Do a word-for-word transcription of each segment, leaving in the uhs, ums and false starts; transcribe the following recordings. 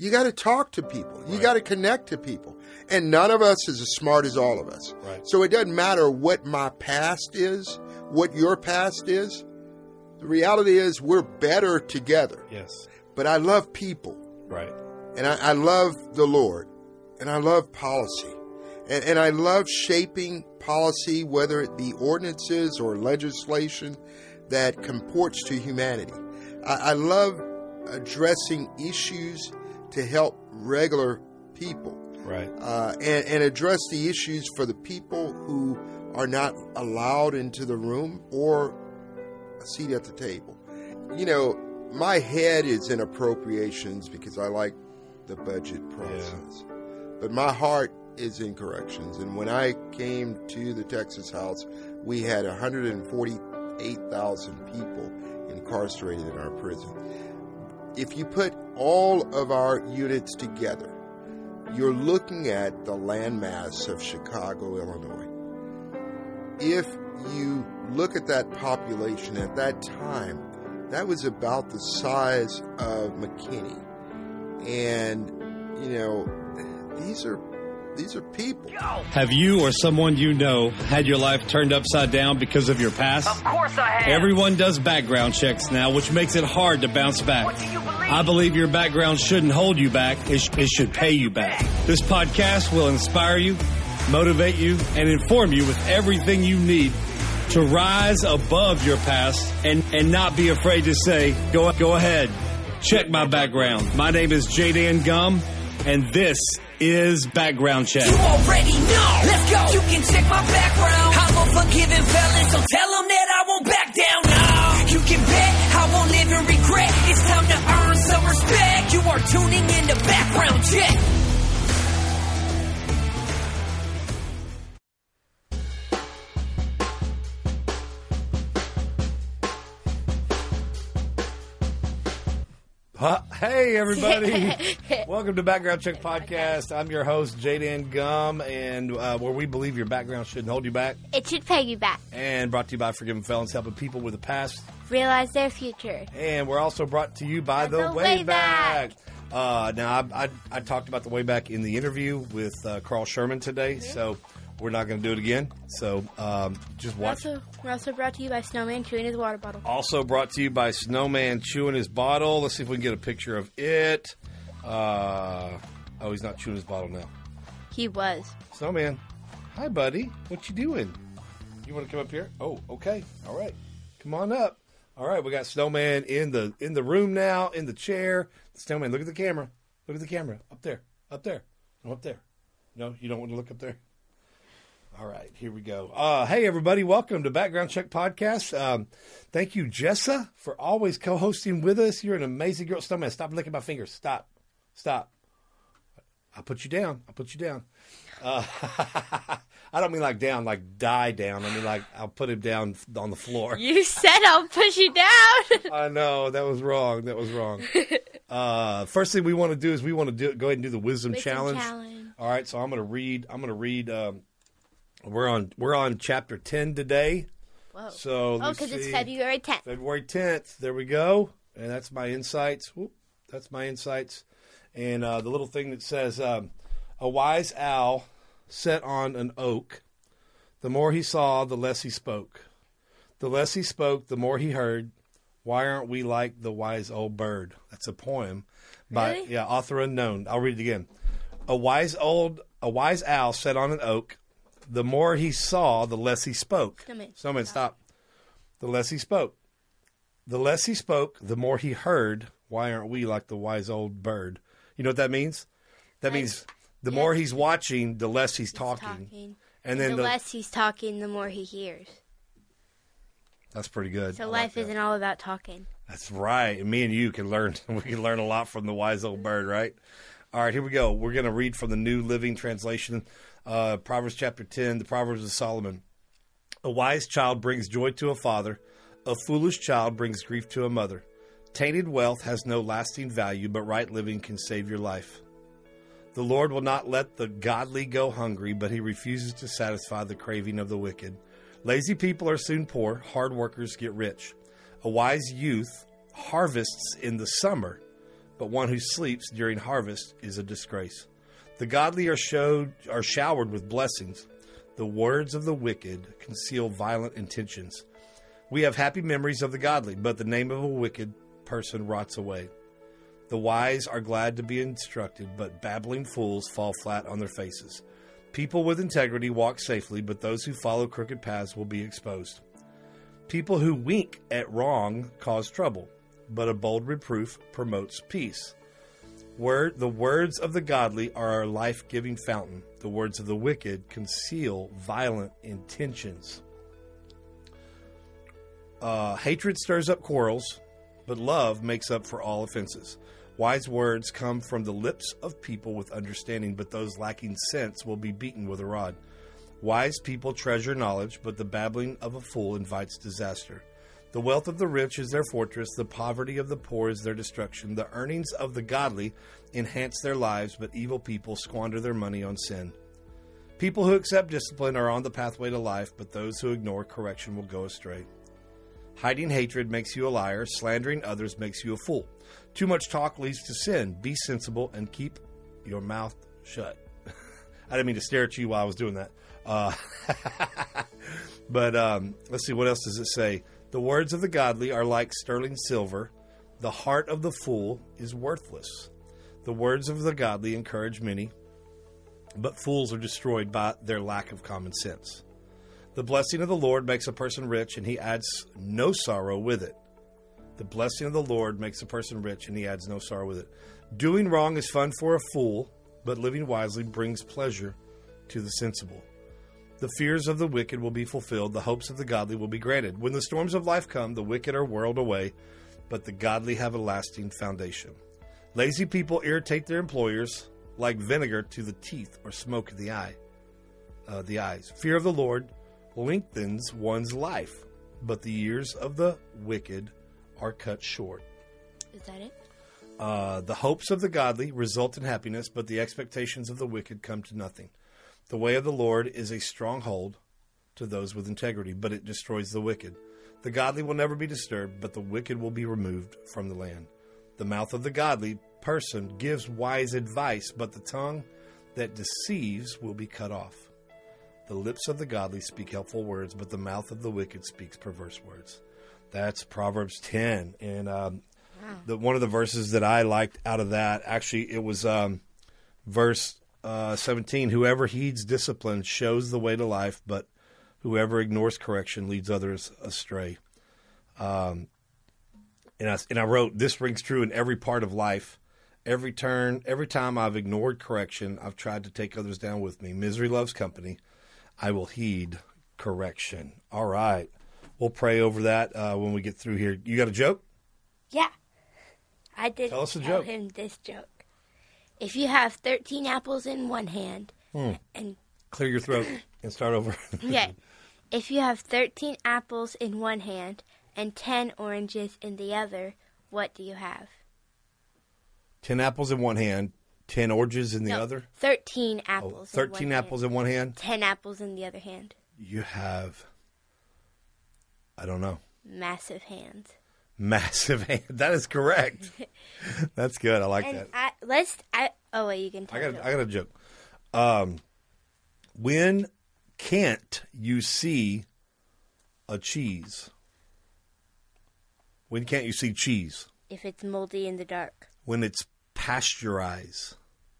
You got to talk to people. You Right. got to connect to people. And none of us is as smart as all of us. Right. So it doesn't matter what my past is, what your past is. The reality is we're better together. Yes. But I love people. Right. And I, I love the Lord. And I love policy. And, and I love shaping policy, whether it be ordinances or legislation that comports to humanity. I, I love addressing issues to help regular people. Right. Uh, and, and address the issues for the people who are not allowed into the room or a seat at the table. You know, my head is in appropriations because I like the budget process. Yeah. But my heart is in corrections. And when I came to the Texas House, we had one hundred forty-eight thousand people incarcerated in our prison. If you put all of our units together, you're looking at the landmass of Chicago, Illinois. If you look at that population at that time, that was about the size of McKinney. And, you know, these are these are people. Have you or someone you know had your life turned upside down because of your past? Of course I have. Everyone does background checks now, which makes it hard to bounce back. What do you believe? I believe your background shouldn't hold you back. It, sh- it should pay you back. This podcast will inspire you, motivate you, and inform you with everything you need to rise above your past and, and not be afraid to say, go, go ahead, check my background. My name is J-Dan Gum, and this is Background Check. You already know. Let's go. You can check my background. I'm a forgiving felon, so tell them that I won't back down. No. You can bet I won't live in regret. It's time to earn some respect. You are tuning in to Background Check. Huh? Hey, everybody. Welcome to Background Check Podcast. I'm your host, J-Dan Gum, and uh, where we believe your background shouldn't hold you back. It should pay you back. And brought to you by Forgiven Felons, helping people with a past realize their future. And we're also brought to you by the, the, the Wayback. Wayback. Uh, now, I, I, I talked about the Wayback in the interview with uh, Carl Sherman today, mm-hmm. so we're not going to do it again. So um, just watch. We're also, we're also brought to you by Snowman chewing his water bottle. Also brought to you by Snowman chewing his bottle. Let's see if we can get a picture of it. Uh, oh, he's not chewing his bottle now. He was. Snowman, hi, buddy. What you doing? You want to come up here? Oh, okay. All right. Come on up. All right, we got Snowman in the in the room now, in the chair. Snowman, look at the camera. Look at the camera. Up there. Up there. No, up there. No, you don't want to look up there? All right, here we go. Uh, hey, everybody. Welcome to Background Check Podcast. Um, thank you, Jessa, for always co-hosting with us. You're an amazing girl. Snowman, stop licking my fingers. Stop. Stop. I'll put you down. I'll put you down. Uh, I don't mean like down, like die down. I mean like I'll put him down on the floor. You said I'll push you down. I know. That was wrong. That was wrong. Uh, first thing we want to do is we want to do go ahead and do the wisdom, wisdom challenge. challenge. All right. So I'm going to read. I'm going to read. Um, we're on. We're on chapter ten today. Whoa. So oh, because it's February tenth. February tenth. There we go. And that's my insights. Whoop, that's my insights. And uh, the little thing that says, um, a wise owl sat on an oak. The more he saw, the less he spoke. The less he spoke, the more he heard. Why aren't we like the wise old bird? That's a poem by really? yeah, author unknown. I'll read it again. A wise old a wise owl sat on an oak. The more he saw, the less he spoke. Snowman, Snowman, stop. The less he spoke. The less he spoke, the more he heard. Why aren't we like the wise old bird? You know what that means? That like, means the yeah. more he's watching, the less he's, he's talking. talking. And then the, the less he's talking, the more he hears. That's pretty good. So I life like isn't all about talking. That's right. And me and you can learn. We can learn a lot from the wise old bird, right? All right, here we go. We're going to read from the New Living Translation, uh, Proverbs chapter ten, the Proverbs of Solomon. A wise child brings joy to a father. A foolish child brings grief to a mother. Tainted wealth has no lasting value, but right living can save your life. The Lord will not let the godly go hungry, but he refuses to satisfy the craving of the wicked. Lazy people are soon poor. Hard workers get rich. A wise youth harvests in the summer. but one who sleeps during harvest is a disgrace. The godly are showed are showered with blessings. The words of the wicked conceal violent intentions. We have happy memories of the godly, but the name of a wicked person rots away. The wise are glad to be instructed, but babbling fools fall flat on their faces. People with integrity walk safely, but those who follow crooked paths will be exposed. People who wink at wrong cause trouble, but a bold reproof promotes peace. Word, the words of the godly are a life-giving fountain. The words of the wicked conceal violent intentions. Uh, hatred stirs up quarrels, but love makes up for all offenses. Wise words come from the lips of people with understanding, but those lacking sense will be beaten with a rod. Wise people treasure knowledge, but the babbling of a fool invites disaster. The wealth of the rich is their fortress, the poverty of the poor is their destruction. The earnings of the godly enhance their lives, but evil people squander their money on sin. People who accept discipline are on the pathway to life, but those who ignore correction will go astray. Hiding hatred makes you a liar, slandering others makes you a fool. Too much talk leads to sin. Be sensible and keep your mouth shut. I didn't mean to stare at you while I was doing that. Uh, but um, let's see, what else does it say? The words of the godly are like sterling silver. The heart of the fool is worthless. The words of the godly encourage many, but fools are destroyed by their lack of common sense. The blessing of the Lord makes a person rich, and he adds no sorrow with it. The blessing of the Lord makes a person rich, and he adds no sorrow with it. Doing wrong is fun for a fool, but living wisely brings pleasure to the sensible. The fears of the wicked will be fulfilled. The hopes of the godly will be granted. When the storms of life come, the wicked are whirled away, but the godly have a lasting foundation. Lazy people irritate their employers like vinegar to the teeth or smoke in the eye, uh, the eyes. Fear of the Lord lengthens one's life, but the years of the wicked are cut short. Is that it? Uh, the hopes of the godly result in happiness, but the expectations of the wicked come to nothing. The way of the Lord is a stronghold to those with integrity, but it destroys the wicked. The godly will never be disturbed, but the wicked will be removed from the land. The mouth of the godly person gives wise advice, but the tongue that deceives will be cut off. The lips of the godly speak helpful words, but the mouth of the wicked speaks perverse words. That's Proverbs ten. And um, wow. the, one of the verses that I liked out of that, actually, it was um, verse uh, seventeen. Whoever heeds discipline shows the way to life, but whoever ignores correction leads others astray. Um, and, I, and I wrote, this rings true in every part of life. Every turn, every time I've ignored correction, I've tried to take others down with me. Misery loves company. I will heed correction. All right. We'll pray over that uh, when we get through here. You got a joke? Yeah. I did tell, us a tell joke. him this joke. If you have thirteen apples in one hand hmm. and clear your throat and start over. Okay. If you have thirteen apples in one hand and ten oranges in the other, what do you have? Ten apples in one hand, ten oranges in the no, other? Thirteen apples. Oh, thirteen in one apples hand. in one hand? Ten apples in the other hand. You have, I don't know. Massive hands. Massive hand. That is correct. That's good. I like and that. I, let's. I, oh wait, you can tell. I got. I got a joke. Um, when can't you see a cheese? When can't you see cheese? If it's moldy in the dark. When it's past your eyes.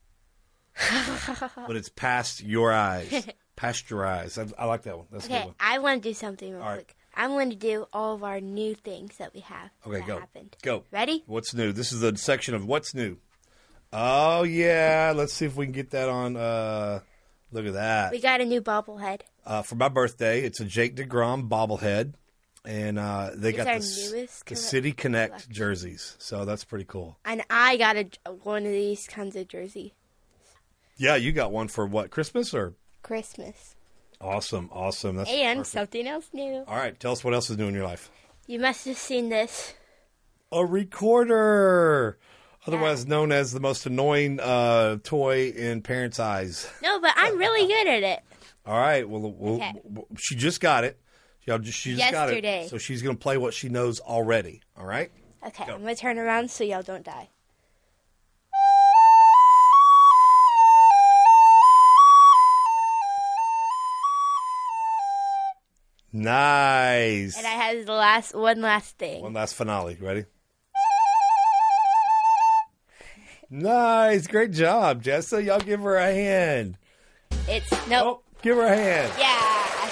When it's past your eyes. Pasteurized. I, I like that one. That's okay, a good one. I want to do something real all quick. Right. I'm going to do all of our new things that we have. Okay, that go. Happened. Go. Ready? What's new? This is the section of what's new. Oh, yeah. Let's see if we can get that on. Uh, look at that. We got a new bobblehead. Uh, for my birthday, it's a Jake DeGrom bobblehead. And uh, they it's got our the, newest the City Connect collection. jerseys. So that's pretty cool. And I got a, one of these kinds of jersey. Yeah, you got one for what, Christmas or? Christmas. Awesome, awesome. That's and perfect. Something else new. All right, tell us what else is new in your life. You must have seen this. A recorder, otherwise yeah. known as the most annoying uh, toy in parents' eyes. No, but I'm really good at it. All right, well, well okay. she just got it. She just, she just Yesterday. got it, so she's going to play what she knows already. All right? Okay, Go. I'm going to turn around so y'all don't die. Nice. And I have the last one last thing. One last finale. Ready? Nice. Great job, Jessa. Y'all give her a hand. It's nope. Oh, give her a hand. Yeah.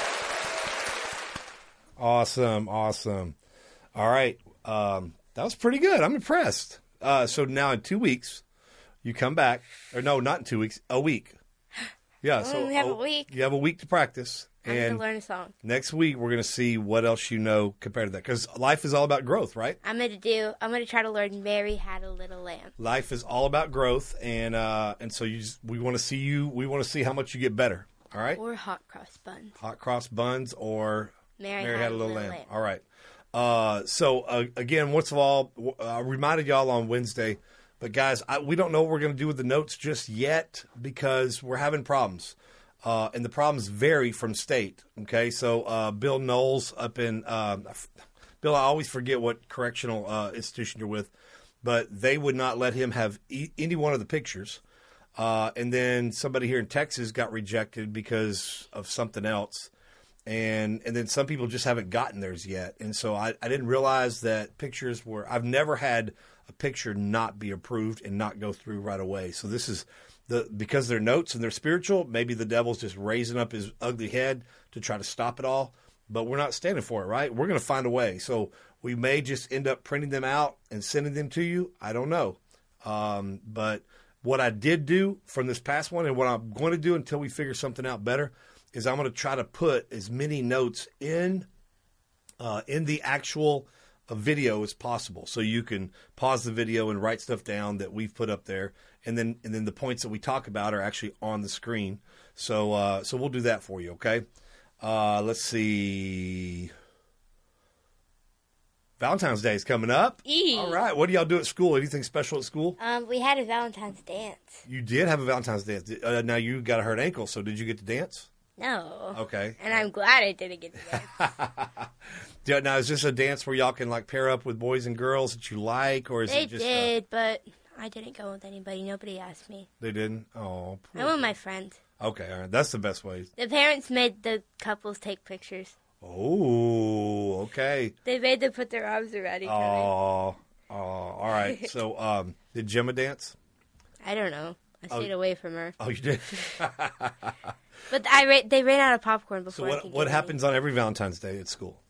Awesome. Awesome. All right. Um, that was pretty good. I'm impressed. Uh, so now in two weeks, you come back. Or no, not in two weeks. A week. Yeah. Oh, So we have oh, a week. You have a week to practice. I'm and gonna learn a song. next week we're going to see what else you know compared to that. Because life is all about growth, right? I'm gonna do. I'm gonna try to learn "Mary Had a Little Lamb." Life is all about growth, and uh, and so you just, we want to see you. We want to see how much you get better. All right. Or hot cross buns. Hot cross buns or Mary, Mary had a little lamb. All right. Uh, so uh, again, once of all, I reminded y'all on Wednesday, but guys, I, we don't know what we're going to do with the notes just yet because we're having problems. Uh, and the problems vary from state. Okay, so uh, Bill Knowles up in um, Bill, I always forget what correctional uh, institution you're with, but they would not let him have e- any one of the pictures. Uh, and then somebody here in Texas got rejected because of something else, and and then some people just haven't gotten theirs yet. And so I, I didn't realize that pictures were. I've never had a picture not be approved and not go through right away. So this is. The, because they're notes and they're spiritual, maybe the devil's just raising up his ugly head to try to stop it all. But we're not standing for it, right? We're going to find a way. So we may just end up printing them out and sending them to you. I don't know. Um, but what I did do from this past one and what I'm going to do until we figure something out better is I'm going to try to put as many notes in uh, in the actual a video as possible, so you can pause the video and write stuff down that we've put up there, and then and then the points that we talk about are actually on the screen. So uh, so we'll do that for you, okay? Uh, let's see. Valentine's Day is coming up. Eee. All right, what do y'all do at school? Anything special at school? Um, we had a Valentine's dance. You did have a Valentine's dance. Uh, now you got a hurt ankle, so did you get to dance? No. Okay. And I'm glad I didn't get to dance. Yeah, now, is this a dance where y'all can like pair up with boys and girls that you like, or is They it just? did, but I didn't go with anybody. Nobody asked me. Uh, they didn't. Oh, I went with my friends. okay. All right, that's the best way. The parents made the couples take pictures. Oh, okay. They made them put their arms around each other. Oh, oh, all right. So, um, did Gemma dance? I don't know. I Oh. stayed away from her. Oh, you did. But I ra- they ran out of popcorn So, before. I what could what get happens on every Valentine's Day at school?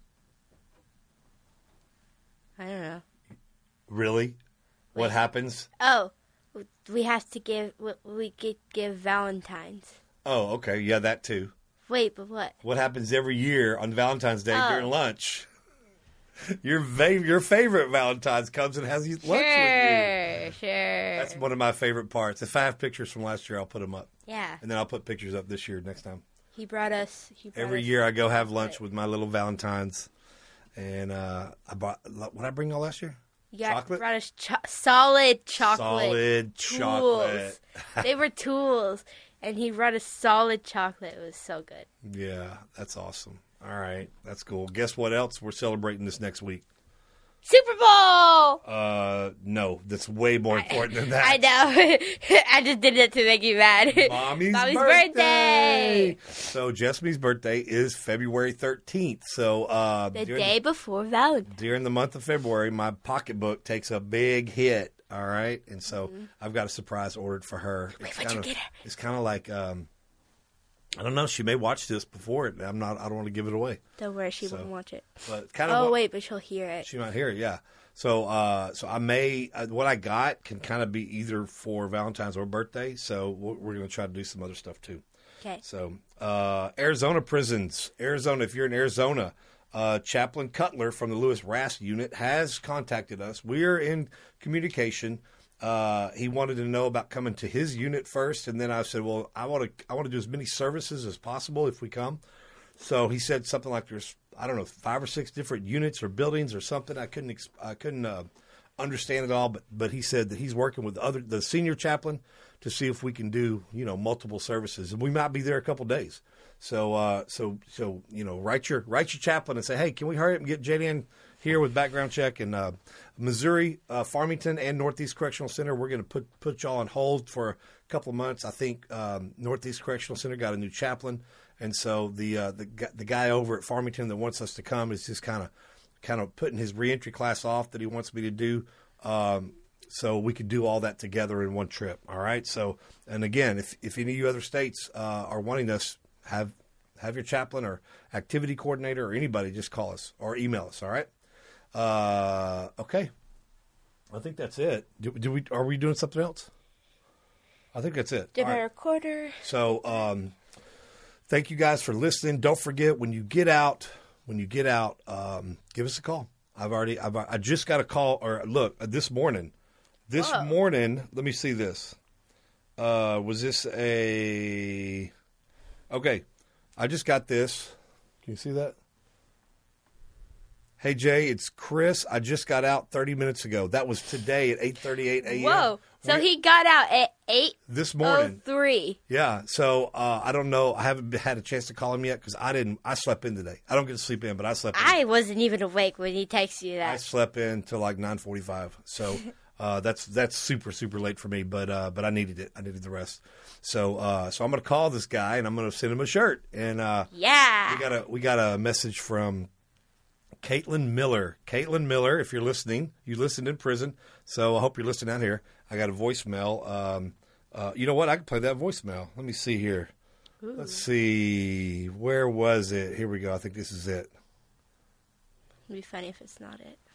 Any. I don't know. Really? What Wait. happens? Oh, we have to give. we- We could give Valentines. Oh, okay. Yeah, that too. Wait, but what? What happens every year on Valentine's Day Oh. during lunch? Your va- your favorite Valentine's comes and has you lunch with you. Sure, sure. That's one of my favorite parts. If I have pictures from last year, I'll put them up. Yeah, And then I'll put pictures up this year next time. he brought us. He brought Every us year I go have lunch chocolate. with my little Valentines. And uh, I bought, what did I bring all last year? You got, chocolate? brought us cho- solid chocolate. Solid tools. chocolate. They were tools, and he brought us solid chocolate. It was so good. Yeah, that's awesome. All right, that's cool. Guess what else we're celebrating this next week? Super Bowl! Uh, no, that's way more important than that. I know. I just did it to make you mad. Mommy's, Mommy's birthday. birthday. So Jessami's birthday is February thirteenth. So uh, The during, day before Valentine's. during the month of February, my pocketbook takes a big hit. All right, and so I've got a surprise ordered for her. Mm-hmm. Wait, It's what'd you kinda- get her? It's kind of like um, I don't know. She may watch this before it. I'm not. I don't want to give it away. Don't worry, she So, won't watch it. But kind of. Oh, wait, but she'll hear it. She might hear it, yeah. So, uh, so I may uh, what I got can kind of be either for Valentine's or birthday. So we're, we're going to try to do some other stuff too. Okay. So, uh, Arizona prisons, Arizona. If you're in Arizona, uh, Chaplain Cutler from the Lewis Rass unit has contacted us. We're in communication. Uh, he wanted to know about coming to his unit first, and then I said, "Well, I want to I want to do as many services as possible if we come." So he said something like there's, I don't know, five or six different units or buildings or something. I couldn't ex- I couldn't uh, understand it all, but but he said that he's working with other the senior chaplain to see if we can do, you know, multiple services, and we might be there a couple days. So uh, so so you know, write your write your chaplain and say, hey, can we hurry up and get J D N here with Background Check in uh, Missouri, uh, Farmington, and Northeast Correctional Center. We're going to put put y'all on hold for a couple of months. I think um, Northeast Correctional Center got a new chaplain, and so the uh, the the guy over at Farmington that wants us to come is just kind of kind of putting his reentry class off that he wants me to do. Um, So we could do all that together in one trip. All right. So, and again, if, if any of you other states uh, are wanting us, have have your chaplain or activity coordinator or anybody, just call us or email us. All right. Uh, okay. I think that's it. Do, do we? Are we doing something else? I think that's it. Did All my right. recorder? So, um, thank you guys for listening. Don't forget when you get out, when you get out, um, give us a call. I've already, I've, I just got a call or look this morning. This Whoa. morning, let me see this. Uh, was this a... Okay, I just got this. Can you see that? Hey, Jay, it's Chris. I just got out thirty minutes ago. That was today at eight thirty-eight a.m. Whoa. So We- he got out at eight This oh morning. three. Yeah, so uh, I don't know. I haven't had a chance to call him yet because I didn't. I slept in today. I don't get to sleep in, but I slept in. I wasn't even awake when he texted you I that. slept in till like nine forty-five. So uh, that's that's super super late for me, but uh, but I needed it. I needed the rest. So uh, so I'm gonna call this guy and I'm gonna send him a shirt. And uh, Yeah. we got a we got a message from Caitlin Miller. Caitlin Miller, if you're listening, you listened in prison. So I hope you're listening out here. I got a voicemail. Um, uh, you know what? I can play that voicemail. Let me see here. Ooh. Let's see. Where was it? Here we go. I think this is it. It'd be funny if it's not it.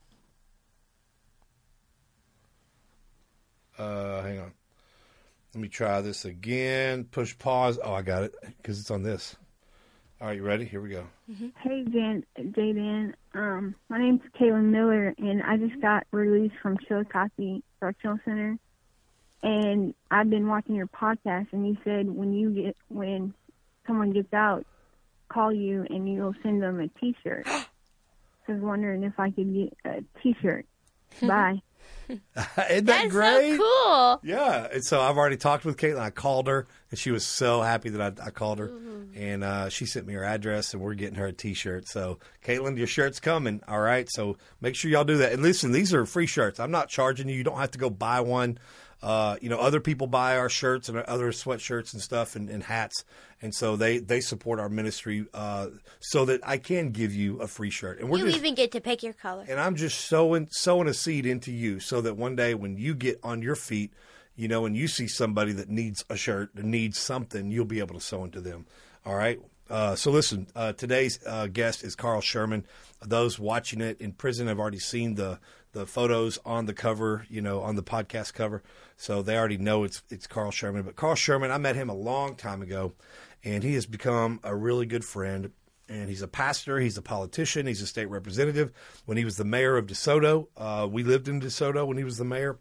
Uh, hang on. Let me try this again. Push pause. Oh, I got it because it's on this. All right, you ready? Here we go. Hey, Jan, Jaden. Um, my name's Kaylin Miller, and I just got released from Chillicothe Correctional Center. And I've been watching your podcast, and you said when you get when someone gets out, call you, and you'll send them a T-shirt. So I was wondering if I could get a T-shirt. Bye. Isn't that That's great? so cool. Yeah, and so I've already talked with Caitlin. I called her, and she was so happy that I, I called her, Mm-hmm. and uh, she sent me her address, and we're getting her a T-shirt. So, Caitlin, your shirt's coming. All right, so make sure y'all do that. And listen, these are free shirts. I'm not charging you. You don't have to go buy one. Uh, you know, other people buy our shirts and other sweatshirts and stuff and, and hats, and so they they support our ministry uh, so that I can give you a free shirt. And we're You just even get to pick your color. and I'm just sowing sowing a seed into you so that one day when you get on your feet, you know, and you see somebody that needs a shirt, that needs something, you'll be able to sow into them. All right. Uh, so listen, uh, today's uh, guest is Carl Sherman. Those watching it in prison have already seen the the photos on the cover, you know, on the podcast cover. So they already know it's it's Carl Sherman. But Carl Sherman, I met him a long time ago, and he has become a really good friend. And he's a pastor. He's a politician. He's a state representative. When he was the mayor of DeSoto, uh, we lived in DeSoto when he was the mayor.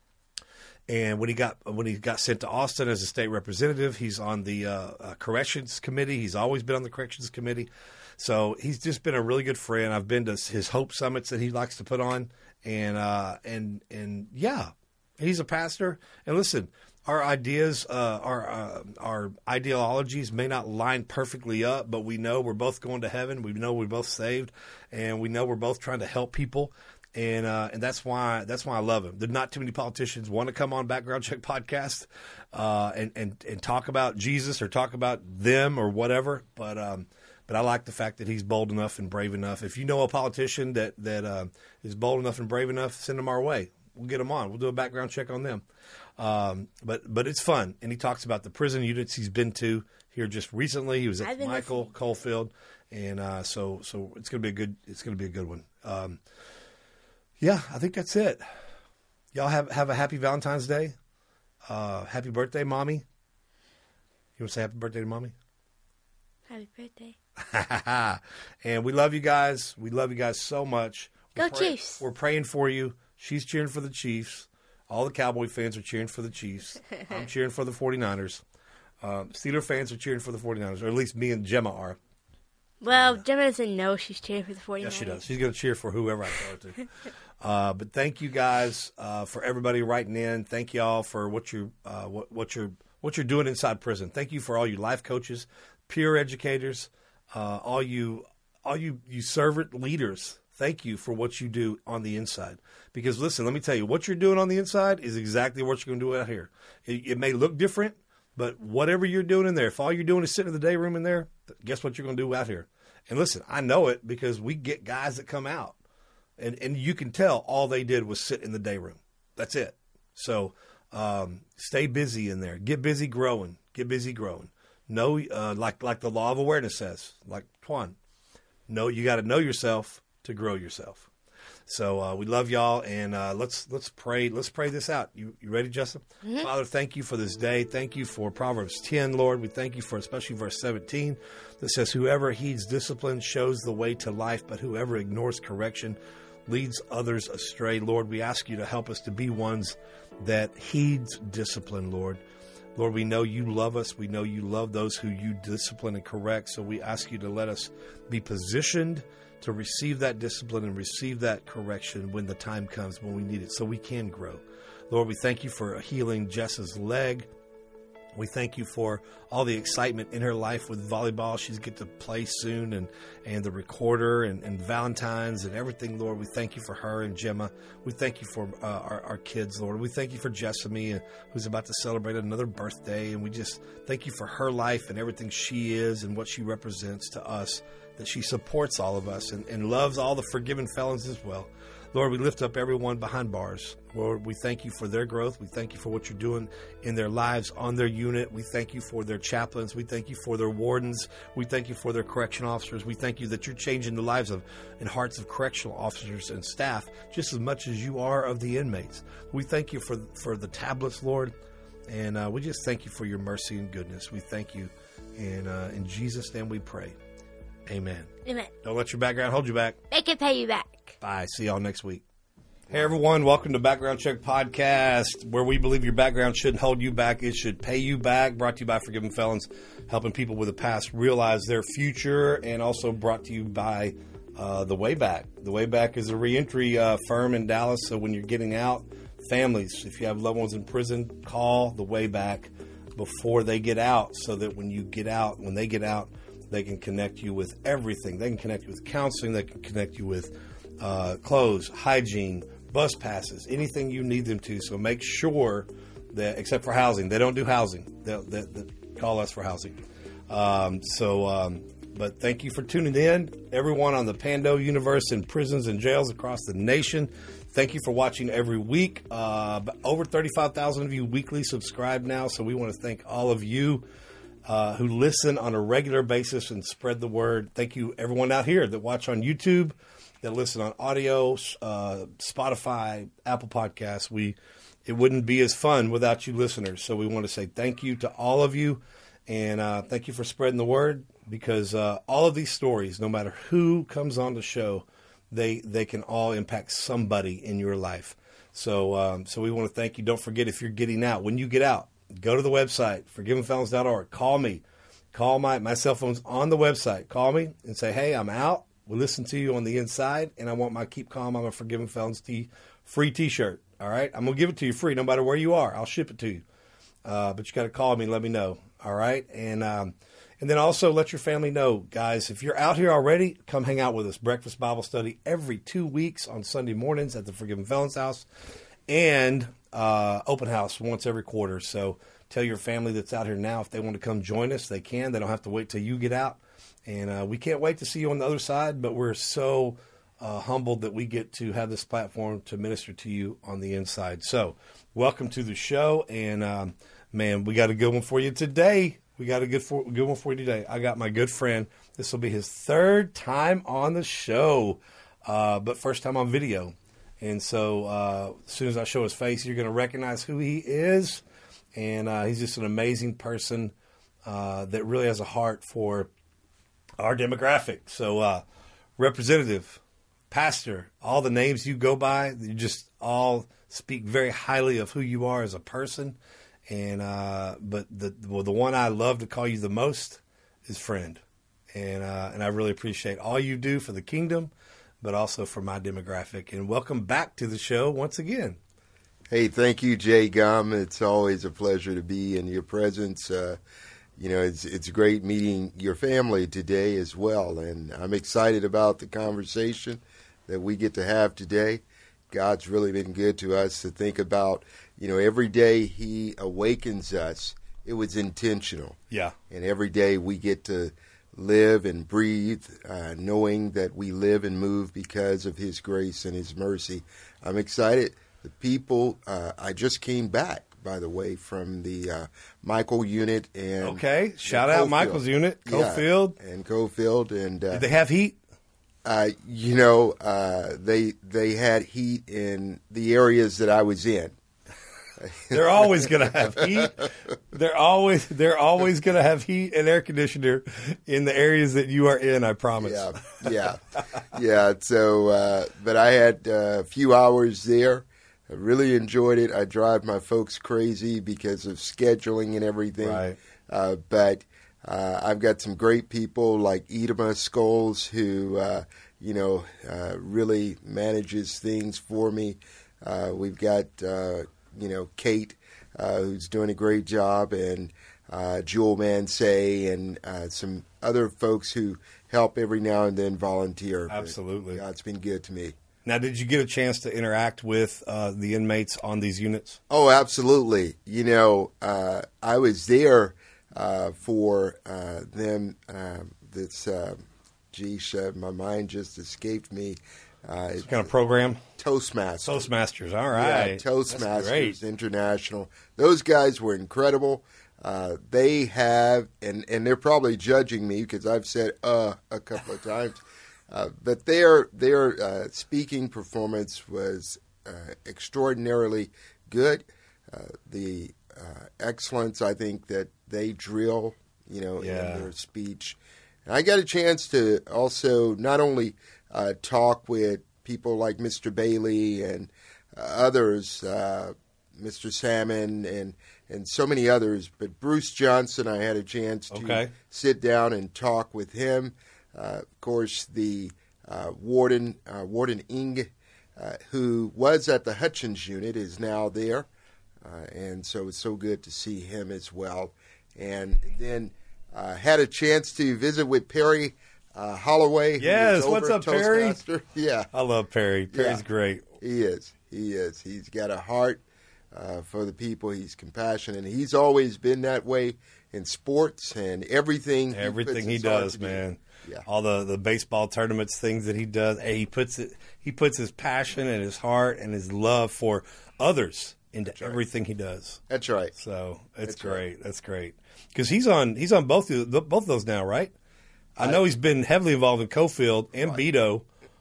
And when he got when he got sent to Austin as a state representative, he's on the uh, uh, corrections committee. He's always been on the corrections committee. So he's just been a really good friend. I've been to his Hope Summits that he likes to put on, and uh, and and yeah, he's a pastor. And listen, our ideas, uh, our uh, our ideologies may not line perfectly up, but we know we're both going to heaven. We know we're both saved, and we know we're both trying to help people. And uh, and that's why that's why I love him. There's not too many politicians want to come on Background Check podcast uh, and, and and talk about Jesus or talk about them or whatever. But um, but I like the fact that he's bold enough and brave enough. If you know a politician that that uh, is bold enough and brave enough, send them our way. We'll get them on. We'll do a background check on them. Um, but but it's fun, and he talks about the prison units he's been to here just recently. He was I've at been Michael listening. Caulfield, and uh, so so it's gonna be a good it's gonna be a good one. Um, Yeah, I think that's it. Y'all have, have a happy Valentine's Day. Uh, happy birthday, Mommy. You want to say happy birthday to Mommy? Happy birthday. And we love you guys. We love you guys so much. We're Go Chiefs. We're praying for you. She's cheering for the Chiefs. All the Cowboy fans are cheering for the Chiefs. I'm cheering for the 49ers. Um, Steeler fans are cheering for the 49ers, or at least me and Gemma are. Well, Gemma doesn't know she's cheering for the 49ers. Yes, she does. She's going to cheer for whoever I tell her to. Uh, but thank you guys uh, for everybody writing in. Thank y'all for what you uh, what, what you're what you're doing inside prison. Thank you for all you life coaches, peer educators, uh, all you all you you servant leaders. Thank you for what you do on the inside. Because, listen, let me tell you, what you're doing on the inside is exactly what you're going to do out here. It, it may look different, but whatever you're doing in there, if all you're doing is sitting in the day room in there, guess what you're going to do out here? And listen, I know it because we get guys that come out, and, and you can tell all they did was sit in the day room. That's it. So um, stay busy in there. Get busy growing. Get busy growing. Know, uh, like like the law of awareness says, like Twan, know you got to know yourself to grow yourself. So uh, we love y'all, and uh, let's let's pray. Let's pray this out. You you ready, Justin? Mm-hmm. Father, thank you for this day. Thank you for Proverbs ten, Lord. We thank you for especially verse seventeen that says, "Whoever heeds discipline shows the way to life, but whoever ignores correction leads others astray." Lord, we ask you to help us to be ones that heeds discipline, Lord. Lord, we know you love us. We know you love those who you discipline and correct. So we ask you to let us be positioned to receive that discipline and receive that correction when the time comes, when we need it, so we can grow. Lord, we thank you for healing Jess's leg. We thank you for all the excitement in her life with volleyball. She's get to play soon, and, and the recorder and, and Valentine's and everything, Lord. We thank you for her and Gemma. We thank you for uh, our, our kids, Lord. We thank you for Jessamy, who's about to celebrate another birthday. And we just thank you for her life and everything she is and what she represents to us, that she supports all of us and, and loves all the forgiven felons as well. Lord, we lift up everyone behind bars. Lord, we thank you for their growth. We thank you for what you're doing in their lives, on their unit. We thank you for their chaplains. We thank you for their wardens. We thank you for their correction officers. We thank you that you're changing the lives of and hearts of correctional officers and staff just as much as you are of the inmates. We thank you for, for the tablets, Lord, and uh, we just thank you for your mercy and goodness. We thank you, and uh, in Jesus' name we pray. Amen. Amen. Don't let your background hold you back. Make it pay you back. Bye. See y'all next week. Hey, everyone. Welcome to Background Check Podcast, where we believe your background shouldn't hold you back. It should pay you back. Brought to you by Forgiven Felons, helping people with a past realize their future, and also brought to you by uh, The Wayback. The Wayback is a reentry uh, firm in Dallas, so when you're getting out, families, if you have loved ones in prison, call The Wayback before they get out, so that when you get out, when they get out, they can connect you with everything. They can connect you with counseling. They can connect you with uh, clothes, hygiene, bus passes, anything you need them to. So make sure that, except for housing, they don't do housing. They'll, they, they call us for housing. Um, so, um, but thank you for tuning in. Everyone on the Pando universe in prisons and jails across the nation, thank you for watching every week. Uh, over thirty-five thousand of you weekly subscribe now. So we want to thank all of you Uh, who listen on a regular basis and spread the word. Thank you, everyone out here that watch on YouTube, that listen on audio, uh, Spotify, Apple Podcasts. We, it wouldn't be as fun without you listeners. So we want to say thank you to all of you, and uh, thank you for spreading the word, because uh, all of these stories, no matter who comes on the show, they they can all impact somebody in your life. So um, so we want to thank you. Don't forget, if you're getting out, when you get out, go to the website, forgiven felons dot org. Call me. Call my, my cell phone's on the website. Call me and say, hey, I'm out. We'll listen to you on the inside, and I want my Keep Calm, I'm a Forgiven Felons tee, free t-shirt. All right? I'm going to give it to you free no matter where you are. I'll ship it to you. Uh, but you got to call me and let me know. All right? And um, and then also let your family know, guys, if you're out here already, come hang out with us. Breakfast Bible study every two weeks on Sunday mornings at the Forgiven Felons house. And uh, open house once every quarter. So tell your family that's out here now, if they want to come join us, they can. They don't have to wait till you get out. And uh, we can't wait to see you on the other side, but we're so uh, humbled that we get to have this platform to minister to you on the inside. So welcome to the show. And, um, man, we got a good one for you today. We got a good, for, good one for you today. I got my good friend. This will be his third time on the show, uh, but first time on video. And so uh, as soon as I show his face, you're going to recognize who he is. And uh, he's just an amazing person uh, that really has a heart for our demographic. So uh, representative, pastor, all the names you go by, you just all speak very highly of who you are as a person. And uh, but the well, the one I love to call you the most is friend. And uh, and I really appreciate all you do for the kingdom, but also for my demographic. And welcome back to the show once again. Hey, thank you, Jay Gum. It's always a pleasure to be in your presence. Uh, you know, it's it's great meeting your family today as well. And I'm excited about the conversation. that we get to have today. God's really been good to us to think about, you know, every day he awakens us, it was intentional. Yeah. And every day we get to live and breathe, uh, knowing that we live and move because of his grace and his mercy. I'm excited. The people, uh, I just came back, by the way, from the uh, Michael unit. And Okay. Shout and out Cofield. Michael's unit, Yeah, Cofield. and Cofield. And, uh, Did they have heat? uh, you know, uh, they they had heat in the areas that I was in. They're always going to have heat. They're always they're always going to have heat and air conditioner in the areas that you are in, I promise. Yeah, yeah, yeah. So, uh, but I had uh, a few hours there. I really enjoyed it. I drive my folks crazy because of scheduling and everything. Right. Uh, but uh, I've got some great people like Edema Scholes who, uh, you know, uh, really manages things for me. Uh, we've got, uh, you know, Kate, uh, who's doing a great job, and uh, Jewel Mansay, and uh, some other folks who help every now and then volunteer. But Absolutely. God's been good to me. Now, did you get a chance to interact with uh, the inmates on these units? Oh, absolutely. You know, uh, I was there uh, for uh, them. Uh, this, uh, geez, uh, my mind just escaped me. Uh, What kind of program? Toastmasters. Toastmasters. All right. Yeah, Toastmasters That's great. International. Those guys were incredible. Uh, they have, and, and they're probably judging me because I've said uh a couple of times, uh, but their their uh, speaking performance was uh, extraordinarily good. Uh, the uh, excellence, I think, that they drill, you know, Yeah. in their speech. And I got a chance to also not only uh, talk with people like Mister Bailey and uh, others, uh, Mister Salmon and and so many others, but Bruce Johnson, I had a chance to Okay. sit down and talk with him. Uh, of course, the uh, warden, uh, Warden Ing, uh, who was at the Hutchins unit, is now there, uh, and so it's so good to see him as well. And then uh, had a chance to visit with Perry uh, Holloway. who Yes, was what's over up, at Perry? Toastmaster. Yeah, I love Perry. Perry's Yeah. great. he is. He is. He's got a heart uh, for the people. He's compassionate. And he's always been that way in sports and everything. he Everything puts he his heart does, to do. man. Yeah. All the, the baseball tournaments, things that he does. Hey, he puts it. He puts his passion and his heart and his love for others into right. everything he does. That's right. So it's That's right. great. That's great. Because he's on he's on both of, the- both of those now, right? I know he's been heavily involved in Cofield and Beto,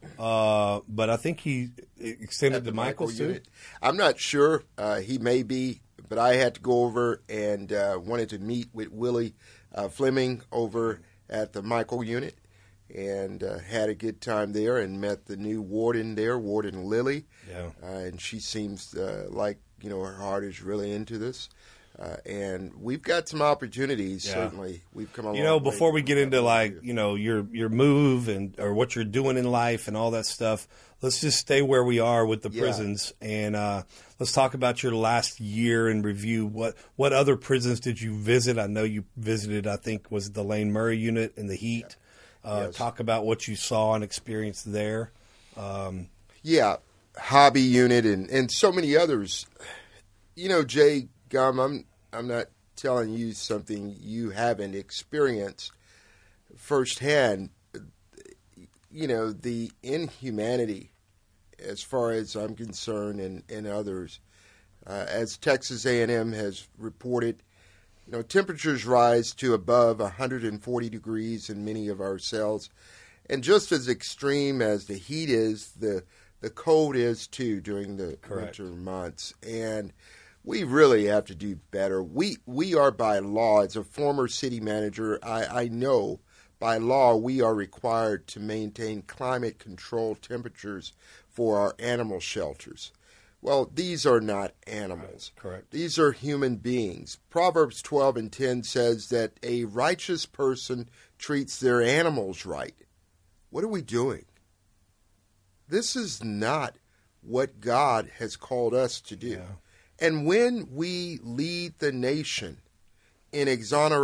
uh, but I think he extended At to the Michael's Michael too. unit. I'm not sure. Uh, he may be, but I had to go over and uh, wanted to meet with Willie uh, Fleming over at the Michael unit, and uh, had a good time there and met the new warden there, Warden Lily. Yeah. Uh, and she seems uh, like, you know, her heart is really into this. Uh, and we've got some opportunities, Yeah. certainly. We've come a You long know, way before we from get that into point of like view. you know your your move and or what you're doing in life and all that stuff, let's just stay where we are with the Yeah. prisons and uh, let's talk about your last year in review. What what other prisons did you visit? I know you visited. I think was the Lane Murray unit in the heat. Uh, Yes. Talk about what you saw and experienced there. Yeah, hobby unit and, and so many others. You know, Jay Gum, I'm I'm not telling you something you haven't experienced firsthand. You know, the inhumanity, as far as I'm concerned, and, and others, uh, as Texas A and M has reported, you know, temperatures rise to above one hundred forty degrees in many of our cells. And just as extreme as the heat is, the the cold is too during the Correct. winter months. And we really have to do better. We we are by law, as a former city manager, I, I know by law we are required to maintain climate control temperatures for our animal shelters. Well, these are not animals. Right, correct. These are human beings. Proverbs twelve and ten says that a righteous person treats their animals right. What are we doing? This is not what God has called us to do. Yeah. And when we lead the nation in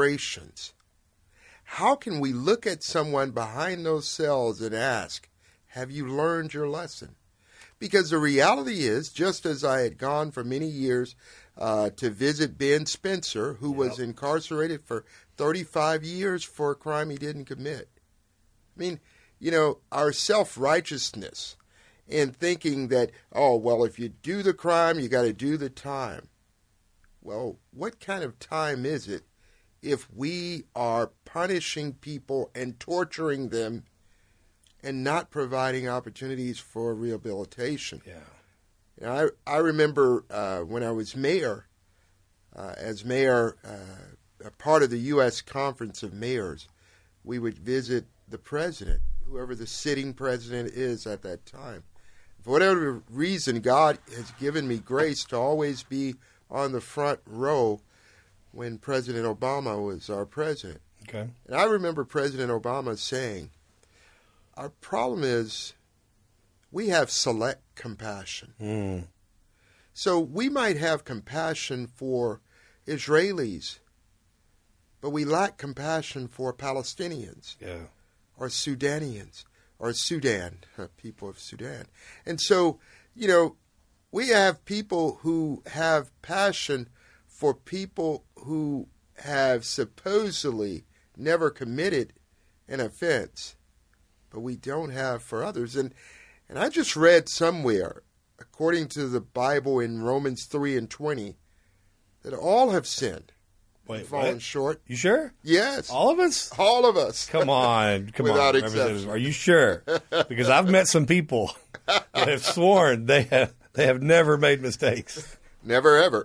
exonerations, how can we look at someone behind those cells and ask, Have you learned your lesson? Because the reality is, just as I had gone for many years uh, to visit Ben Spencer, who yep. was incarcerated for thirty-five years for a crime he didn't commit. I mean, you know, our self-righteousness in thinking that, oh, well, if you do the crime, you got to do the time. Well, what kind of time is it if we are punishing people and torturing them and not providing opportunities for rehabilitation? Yeah. You know, I, I remember uh, when I was mayor, uh, as mayor, uh, a part of the U S Conference of Mayors, we would visit the president, whoever the sitting president is at that time. For whatever reason, God has given me grace to always be on the front row when President Obama was our president. Okay. And I remember President Obama saying, our problem is we have select compassion. Mm. So we might have compassion for Israelis, but we lack compassion for Palestinians Yeah. or Sudanians or Sudan, people of Sudan. And so, you know, we have people who have passion for people who have supposedly never committed an offense, but we don't have for others. And and I just read somewhere, according to the Bible in Romans three and twenty, that all have sinned Wait, and fallen what? short. You sure? Yes. All of us? All of us. Come on. Come Without on. exception. Are you sure? Because I've met some people that have sworn they have they have never made mistakes. Never, ever.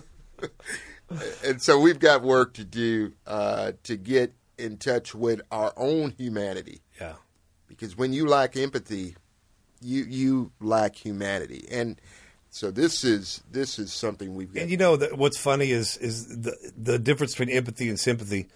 And so we've got work to do uh, to get in touch with our own humanity. Yeah. Because when you lack empathy, you you lack humanity. And so this is this is something we've got. And you know that what's funny is is the the difference between empathy and sympathy.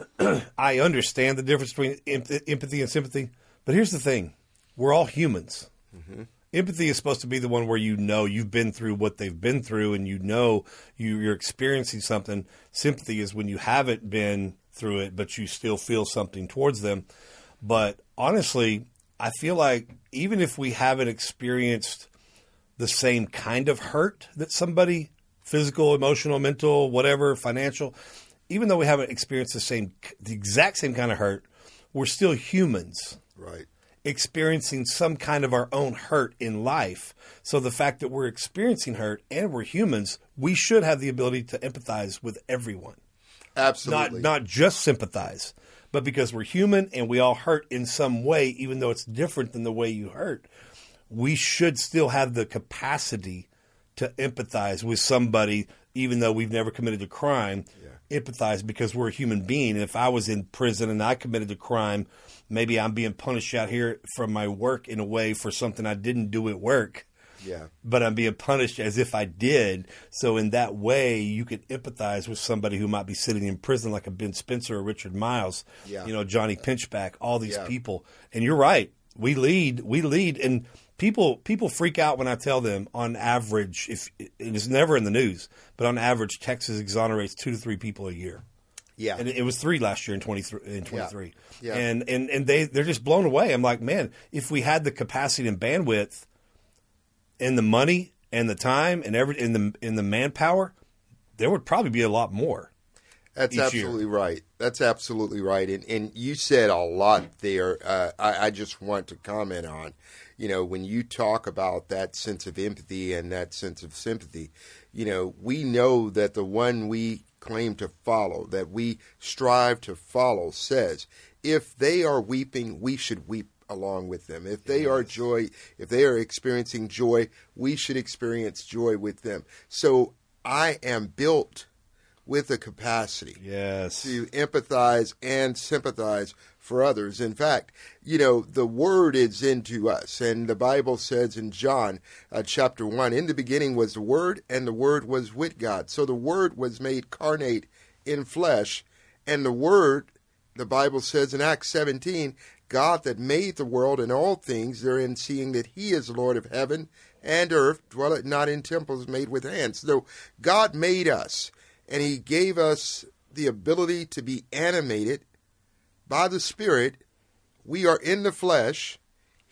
I understand the difference between em- empathy and sympathy, but here's the thing: we're all humans. Mm-hmm. Empathy is supposed to be the one where you know you've been through what they've been through, and you know you, you're experiencing something. Sympathy is when you haven't been through it, but you still feel something towards them. But honestly, I feel like even if we haven't experienced the same kind of hurt that somebody, physical, emotional, mental, whatever, financial, even though we haven't experienced the same, the exact same kind of hurt, we're still humans. Right. Experiencing some kind of our own hurt in life. So the fact that we're experiencing hurt and we're humans, we should have the ability to empathize with everyone. Absolutely. Not not just sympathize, but because we're human and we all hurt in some way, even though it's different than the way you hurt, we should still have the capacity to empathize with somebody, even though we've never committed a crime. Yeah. Empathize because we're a human being. And if I was in prison and I committed a crime, maybe I'm being punished out here from my work in a way for something I didn't do at work. Yeah. But I'm being punished as if I did. So in that way, you could empathize with somebody who might be sitting in prison like a Ben Spencer or Richard Miles, yeah. you know, Johnny Pinchback, all these yeah. people. And you're right. We lead. We lead. And people people freak out when I tell them on average, if it is never in the news, but on average, Texas exonerates two to three people a year. Yeah. And it was three last year in twenty-three. In twenty-three. Yeah. Yeah. And, and, and they, they're just blown away. I'm like, man, if we had the capacity and bandwidth and the money and the time and every in the in the manpower, there would probably be a lot more. That's absolutely year. right. That's absolutely right. And and you said a lot there. Uh, I, I just want to comment on, you know, when you talk about that sense of empathy and that sense of sympathy, you know, we know that the one we claim to follow, that we strive to follow, says, if they are weeping, we should weep along with them. If they yes. are joy, if they are experiencing joy, we should experience joy with them. So I am built with a capacity yes. to empathize and sympathize for others. In fact, you know, the Word is into us. And the Bible says in John uh, chapter one, in the beginning was the Word, and the Word was with God. So the Word was made carnate in flesh. And the Word, the Bible says in Acts seventeen, God that made the world and all things, therein seeing that He is Lord of heaven and earth, dwelleth not in temples made with hands. So God made us. And He gave us the ability to be animated by the Spirit. We are in the flesh.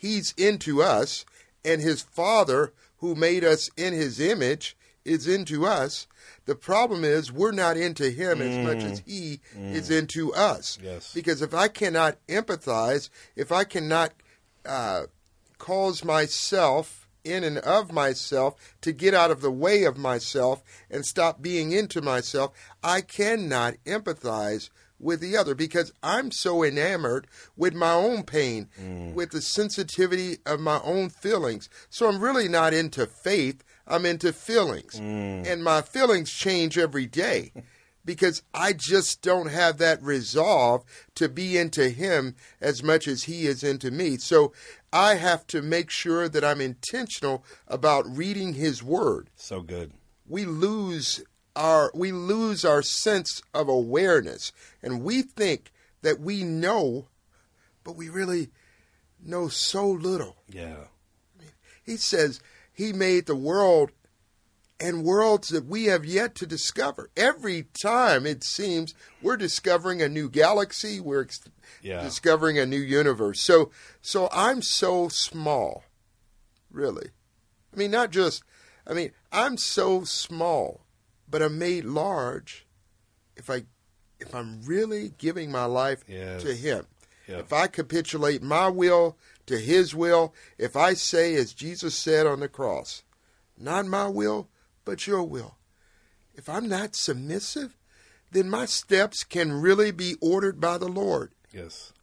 he's into us, and his Father, who made us in his image, is into us. The problem is we're not into him mm. as much as he mm. is into us. Yes. Because if I cannot empathize, if I cannot uh, cause myself in and of myself to get out of the way of myself and stop being into myself, I cannot empathize with the other, because I'm so enamored with my own pain, mm. with the sensitivity of my own feelings. So I'm really not into faith. I'm into feelings. Mm. And my feelings change every day because I just don't have that resolve to be into him as much as he is into me. So I have to make sure that I'm intentional about reading his word. So good. We lose our we lose our sense of awareness, and we think that we know, but we really know so little. Yeah. I mean, he says he made the world and worlds that we have yet to discover. Every time, it seems, we're discovering a new galaxy, we're ex- yeah. discovering a new universe. So so I'm so small, really. I mean, not just, I mean, I'm so small, but I'm made large if I, if I'm really giving my life yes. to him. Yep. If I capitulate my will to his will, if I say, as Jesus said on the cross, not my will, but your will. If I'm not submissive, then my steps can really be ordered by the Lord. Yes.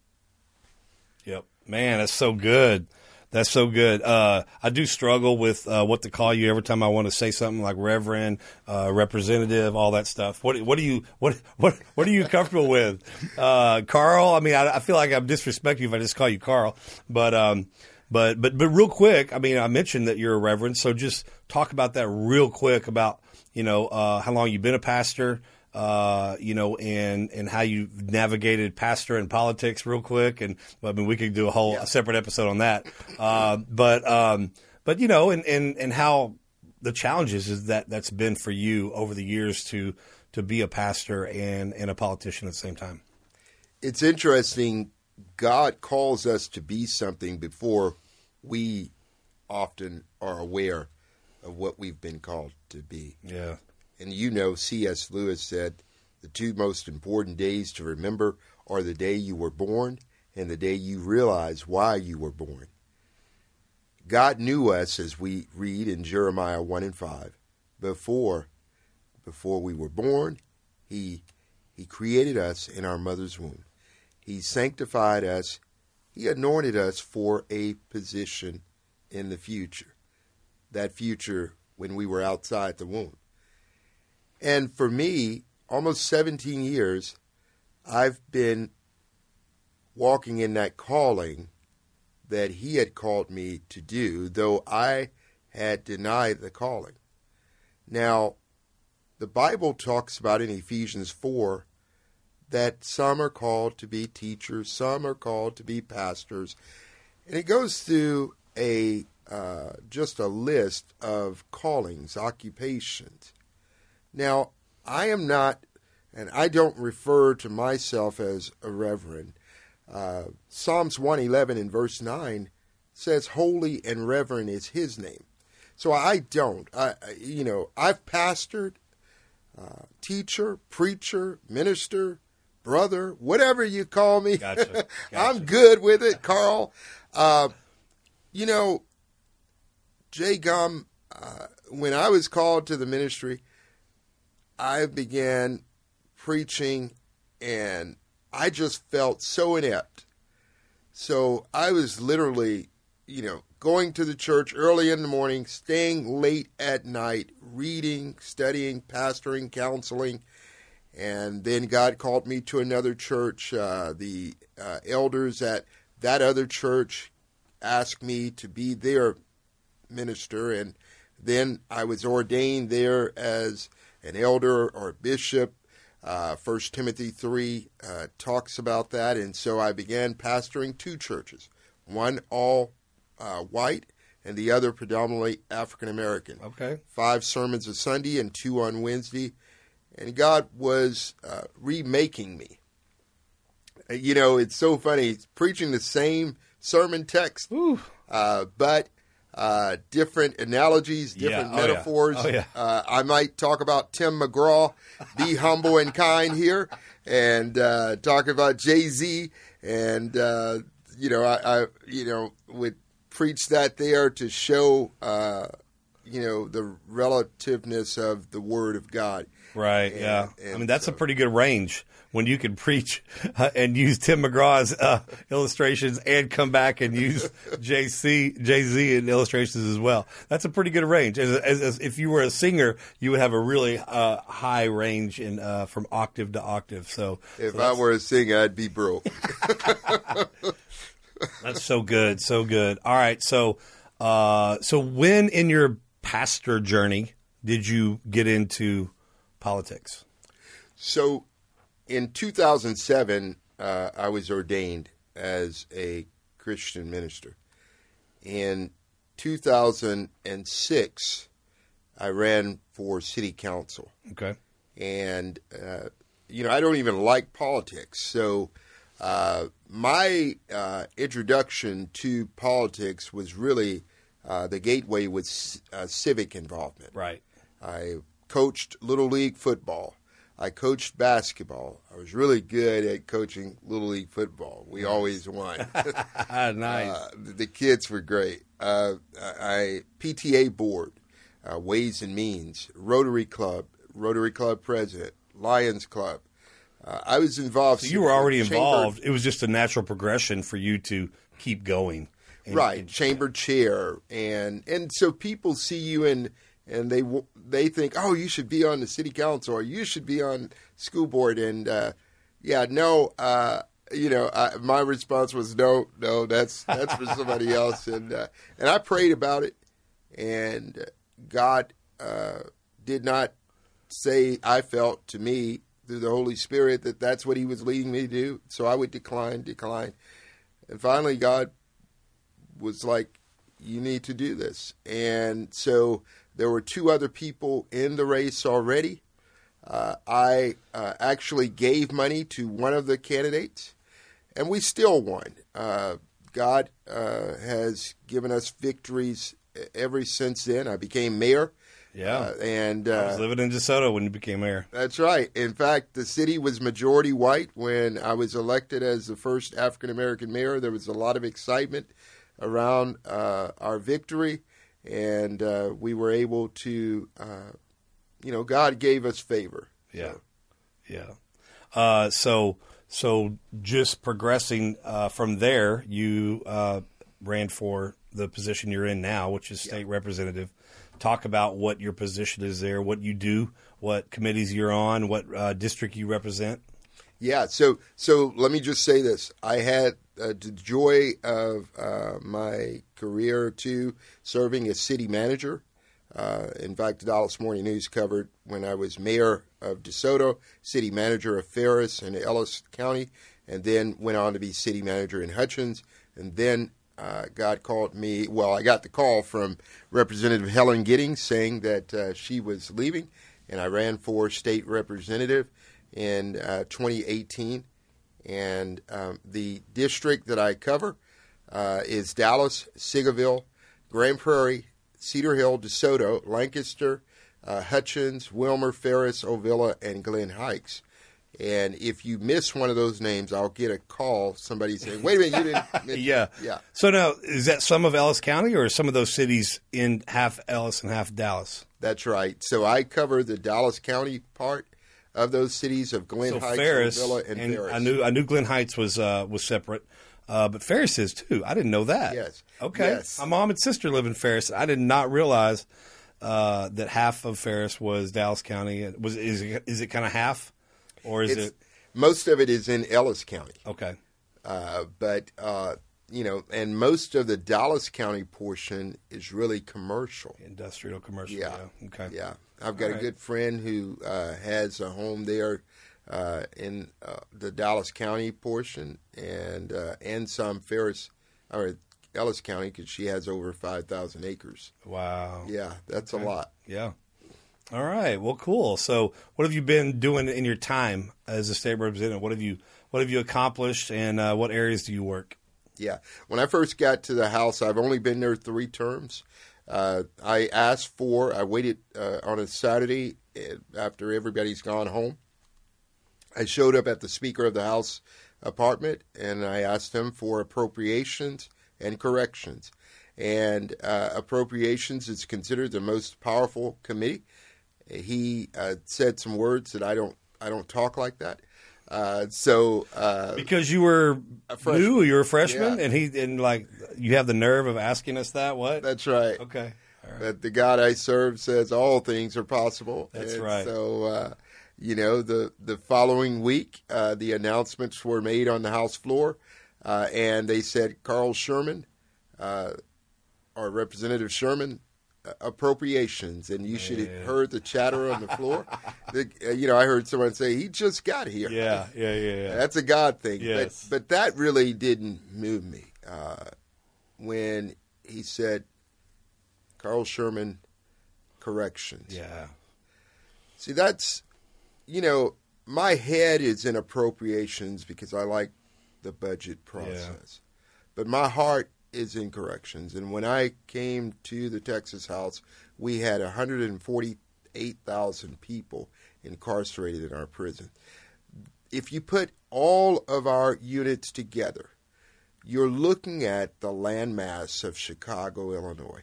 Yep. Man, that's so good. That's so good. Uh, I do struggle with uh, what to call you every time I want to say something like Reverend, uh, Representative, all that stuff. What what do you what what what are you comfortable with, uh, Carl? I mean, I, I feel like I'm disrespecting you if I just call you Carl. But um, but but but real quick, I mean, I mentioned that you're a reverend, so just talk about that real quick about you know uh, how long you've been a pastor. Uh, you know, and, and how you navigated pastor and politics real quick. And I mean, we could do a whole yeah. a separate episode on that. Uh, but, um, but, you know, and, and, and how the challenges is that that's been for you over the years to, to be a pastor and, and a politician at the same time. It's interesting. God calls us to be something before we often are aware of what we've been called to be. Yeah. And you know, C S Lewis said, the two most important days to remember are the day you were born and the day you realize why you were born. God knew us, as we read in Jeremiah one and five, before before we were born. He, he created us in our mother's womb. He sanctified us. He anointed us for a position in the future, that future when we were outside the womb. And for me, almost seventeen years, I've been walking in that calling that he had called me to do, though I had denied the calling. Now, the Bible talks about in Ephesians four that some are called to be teachers, some are called to be pastors. And it goes through a uh, just a list of callings, occupations. Now, I am not, and I don't refer to myself as a reverend. Uh, Psalms one eleven in verse nine says, holy and reverend is his name. So I don't. I, you know, I've pastored, uh, teacher, preacher, minister, brother, whatever you call me. Gotcha. Gotcha. I'm good with it, Carl. Uh, you know, Jay Gum, uh, when I was called to the ministry, I began preaching, and I just felt so inept. So I was literally, you know, going to the church early in the morning, staying late at night, reading, studying, pastoring, counseling. And then God called me to another church. Uh, the uh, elders at that other church asked me to be their minister. And then I was ordained there as an elder or a bishop. Uh, First Timothy three uh, talks about that. And so I began pastoring two churches, one all uh, white and the other predominantly African American. Okay. Five sermons a Sunday and two on Wednesday. And God was uh, remaking me. You know, it's so funny. Preaching the same sermon text, uh, but uh, different analogies, different Yeah. Oh, metaphors. Yeah. Oh, yeah. Uh, I might talk about Tim McGraw, be humble and kind here, and uh, talk about Jay-Z, and uh, you know, I, I you know would preach that there to show uh, you know the relativeness of the Word of God. Right, And- yeah. I and mean, that's so- a pretty good range when you can preach uh, and use Tim McGraw's uh, illustrations and come back and use J C, Jay-Z in illustrations as well. That's a pretty good range. As, as, as if you were a singer, you would have a really uh, high range in uh, from octave to octave. So If so I were a singer, I'd be broke. that's so good, so good. All right, so uh, so when in your pastor journey did you get into politics? So, in two thousand seven, uh, I was ordained as a Christian minister. In two thousand six, I ran for city council. Okay. And, uh, you know, I don't even like politics. So, uh, my uh, introduction to politics was really uh, the gateway was uh, civic involvement. Right. I coached Little League football. I coached basketball. I was really good at coaching Little League football. We always won. Nice. Uh, the kids were great. Uh, I P T A board, uh, Ways and Means, Rotary Club, Rotary Club president, Lions Club. Uh, I was involved. So you were already chamber- involved. It was just a natural progression for you to keep going. And- right? and- Chamber chair, and and so people see you in. And they they think, oh, you should be on the city council or you should be on school board. And uh, yeah, no, uh, you know, I, my response was no, no, that's that's for somebody else. And uh, and I prayed about it, and God uh, did not say I felt to me through the Holy Spirit that that's what He was leading me to do. So I would decline, decline, and finally God was like, you need to do this. And so there were two other people in the race already. Uh, I uh, actually gave money to one of the candidates, and we still won. Uh, God uh, has given us victories ever since then. I became mayor. Yeah. Uh, and I was uh, living in DeSoto when you became mayor. that's right. In fact, the city was majority white when I was elected as the first African American mayor. There was a lot of excitement around uh, our victory, and uh, we were able to, uh, you know, God gave us favor. Yeah. Yeah. Uh, so so just progressing uh, from there, you uh, ran for the position you're in now, which is state representative. Talk about what your position is there, what you do, what committees you're on, what uh, district you represent. Yeah, so so let me just say this. I had uh, the joy of uh, my career, too, serving as city manager. Uh, in fact, the Dallas Morning News covered when I was mayor of DeSoto, city manager of Ferris in Ellis County, and then went on to be city manager in Hutchins. And then uh, God called me. Well, I got the call from Representative Helen Giddings saying that uh, she was leaving, and I ran for state representative in uh, twenty eighteen. And um, the district that I cover uh, is Dallas, Seagoville, Grand Prairie, Cedar Hill, DeSoto, Lancaster, uh, Hutchins, Wilmer, Ferris, Ovilla, and Glen Heights. And if you miss one of those names, I'll get a call, somebody saying, wait a minute, you didn't mention. Yeah. Yeah. So now, is that some of Ellis County or some of those cities in half Ellis and half Dallas? That's right. So I cover the Dallas County part of those cities of Glen So Heights, Ferris, Ovilla, and, and Ferris. I knew I knew Glen Heights was uh, was separate, uh, but Ferris is too. I didn't know that. Yes. Okay. Yes. My mom and sister live in Ferris. I did not realize uh, that half of Ferris was Dallas County. Was is it, is it kind of half, or is It's, it most of it is in Ellis County. okay? Uh, but, uh, you know, and most of the Dallas County portion is really commercial. Industrial, commercial. Yeah. Yeah. Okay. Yeah. I've got All a right. good friend who uh, has a home there uh, in uh, the Dallas County portion and uh, and some Ferris or Ellis County because she has over five thousand acres. Wow. Yeah, that's Okay. a lot. Yeah. All right. Well, cool. So, what have you been doing in your time as a state representative? What have you What have you accomplished, and uh, what areas do you work? Yeah. When I first got to the House, I've only been there three terms. Uh, I asked for, I waited uh, on a Saturday after everybody's gone home. I showed up at the Speaker of the House apartment, and I asked him for appropriations and corrections. And uh, appropriations is considered the most powerful committee. He uh, said some words that I don't, I don't talk like that. Uh, so uh, because you were new, you were a freshman, yeah. and he and like you have the nerve of asking us that. What? That's right. Okay. All right. But the God I serve says all things are possible. That's and right. So uh, you know, the the following week, uh, the announcements were made on the House floor, uh, and they said Carl Sherman, uh, or Representative Sherman. Appropriations, and you should have heard the chatter on the floor. the, uh, you know, I heard someone say he just got here. Yeah, yeah, yeah. yeah. That's a God thing. Yes. But, but that really didn't move me uh, when he said, "Carl Sherman, corrections." Yeah. See, that's you know, my head is in appropriations because I like the budget process, yeah. but my heart is in corrections. And when I came to the Texas House, we had one hundred forty-eight thousand people incarcerated in our prison. If you put all of our units together, you're looking at the landmass of Chicago, Illinois.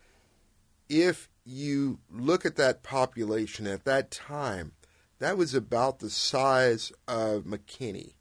If you look at that population at that time, that was about the size of McKinney.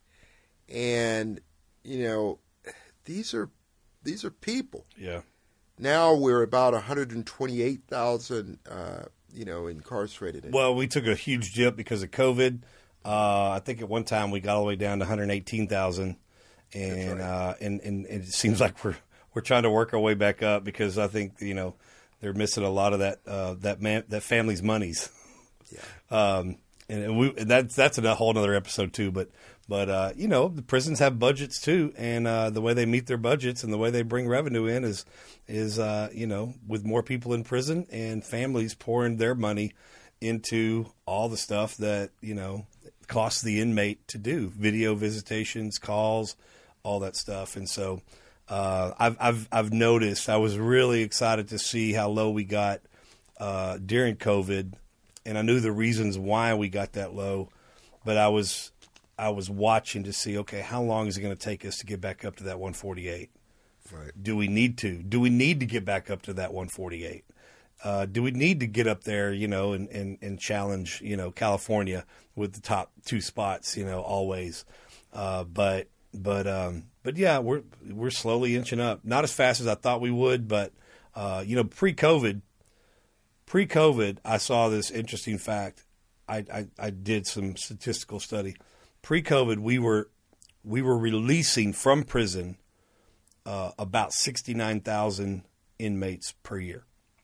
And, you know, these are These are people. Yeah. Now we're about one hundred twenty-eight thousand, uh, you know, incarcerated. In. Well, we took a huge dip because of COVID. Uh, I think at one time we got all the way down to one hundred eighteen thousand, and right. uh, and and it seems like we're we're trying to work our way back up because I think you know they're missing a lot of that uh, that man that family's monies. Yeah. Um, and we and that's that's a whole other episode too, but. But, uh, you know, the prisons have budgets, too, and uh, the way they meet their budgets and the way they bring revenue in is, is uh, you know, with more people in prison and families pouring their money into all the stuff that, you know, costs the inmate to do, video visitations, calls, all that stuff. And so uh, I've, I've, I've noticed, I was really excited to see how low we got uh, during COVID, and I knew the reasons why we got that low, but I was... I was watching to see, okay, how long is it going to take us to get back up to that one forty-eight? Right. Do we need to? Do we need to get back up to that one forty-eight? Uh, do we need to get up there, you know, and, and, and challenge, you know, California with the top two spots, you know, always? Uh, but but um, but yeah, we're we're slowly inching up. Not as fast as I thought we would, but uh, you know, pre-COVID, pre-COVID, I saw this interesting fact. I I, I did some statistical study. Pre-COVID, we were we were releasing from prison uh, about sixty-nine thousand inmates per year.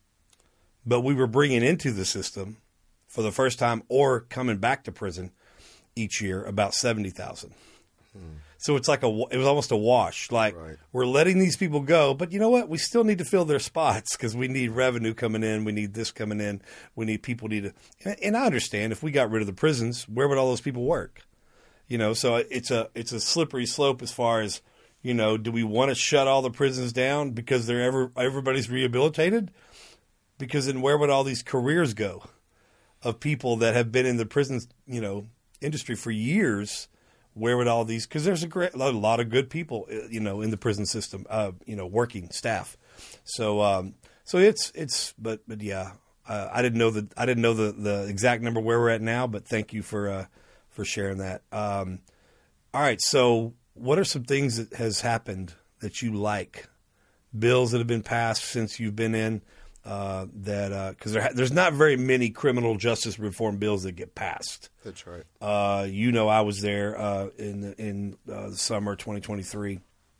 But we were bringing into the system for the first time or coming back to prison each year about seventy thousand. Hmm. So it's like a it was almost a wash. Like right. We're letting these people go, but you know what? We still need to fill their spots because we need revenue coming in. We need this coming in. We need people need to. And, and I understand if we got rid of the prisons, where would all those people work? You know, so it's a it's a slippery slope as far as, you know, do we want to shut all the prisons down because they're ever everybody's rehabilitated? Because then where would all these careers go of people that have been in the prison, you know, industry for years? Where would all these? Because there's a great a lot of good people, you know, in the prison system, uh, you know, working staff. So um, so it's it's but but yeah, uh, I didn't know the I didn't know the, the exact number where we're at now, but thank you for. Uh, for sharing that. Um, all right. So what are some things that has happened that you like? Bills that have been passed since you've been in uh, that, uh, cause there, there's not very many criminal justice reform bills that get passed. That's right. Uh, you know, I was there uh, in, in uh, the summer twenty twenty-three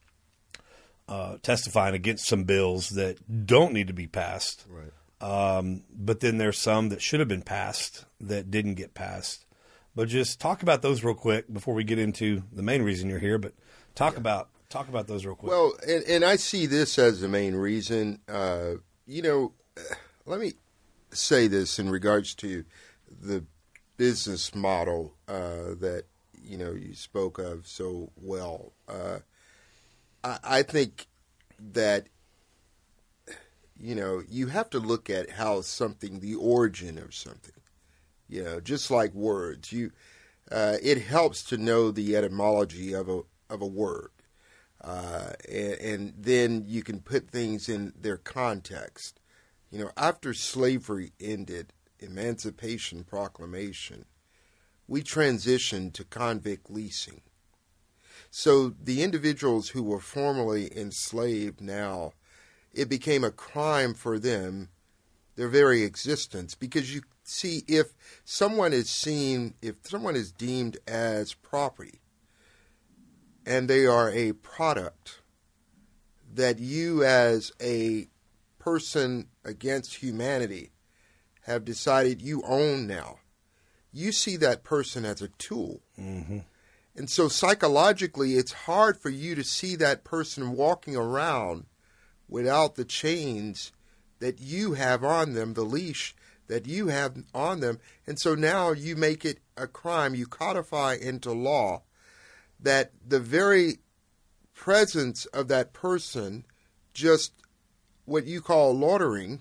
uh, testifying against some bills that don't need to be passed. Right. Um, but then there's some that should have been passed that didn't get passed. But just talk about those real quick before we get into the main reason you're here. But talk yeah. about talk about those real quick. Well, and, and I see this as the main reason. Uh, you know, let me say this in regards to the business model uh, that you know you spoke of so well. Uh, I, I think that, you know, you have to look at how something, the origin of something, you know, just like words, you, uh, it helps to know the etymology of a of a word, uh, and, and then you can put things in their context. You know, after slavery ended, Emancipation Proclamation, we transitioned to convict leasing. So the individuals who were formerly enslaved now, it became a crime for them, their very existence, because you see, if someone is seen, if someone is deemed as property, and they are a product that you as a person against humanity have decided you own now, you see that person as a tool. Mm-hmm. And so psychologically, it's hard for you to see that person walking around without the chains that you have on them, the leash that you have on them. And so now you make it a crime. You codify into law that the very presence of that person, just what you call loitering,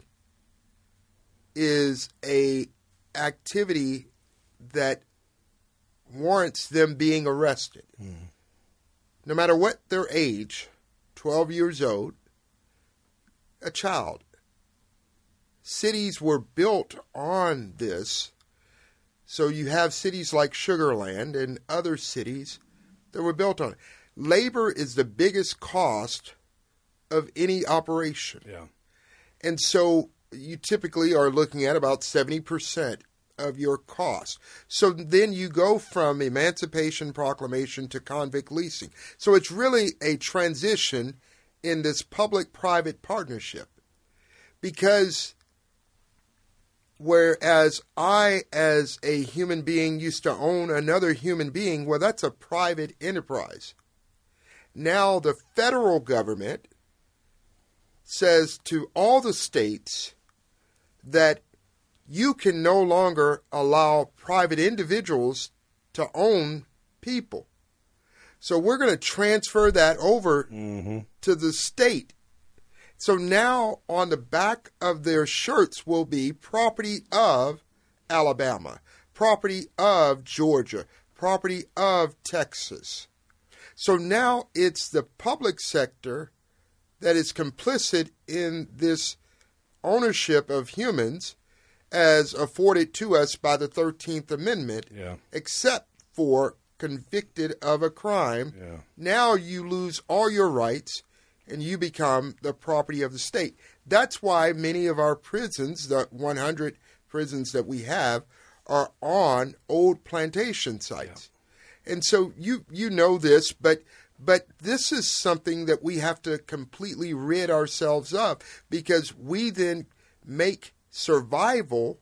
is a activity that warrants them being arrested. Mm. No matter what their age, twelve years old, a child. Cities were built on this. So you have cities like Sugar Land and other cities that were built on it. Labor is the biggest cost of any operation. Yeah. And so you typically are looking at about seventy percent of your cost. So then you go from Emancipation Proclamation to convict leasing. So it's really a transition in this public-private partnership. Because whereas I, as a human being, used to own another human being, well, that's a private enterprise. Now the federal government says to all the states that you can no longer allow private individuals to own people. So we're going to transfer that over mm-hmm. to the state. So now on the back of their shirts will be property of Alabama, property of Georgia, property of Texas. So now it's the public sector that is complicit in this ownership of humans as afforded to us by the thirteenth Amendment, yeah. except for convicted of a crime. Yeah. Now you lose all your rights and you become the property of the state. That's why many of our prisons, the one hundred prisons that we have, are on old plantation sites. Yeah. And so you you know this, but but this is something that we have to completely rid ourselves of, because we then make survival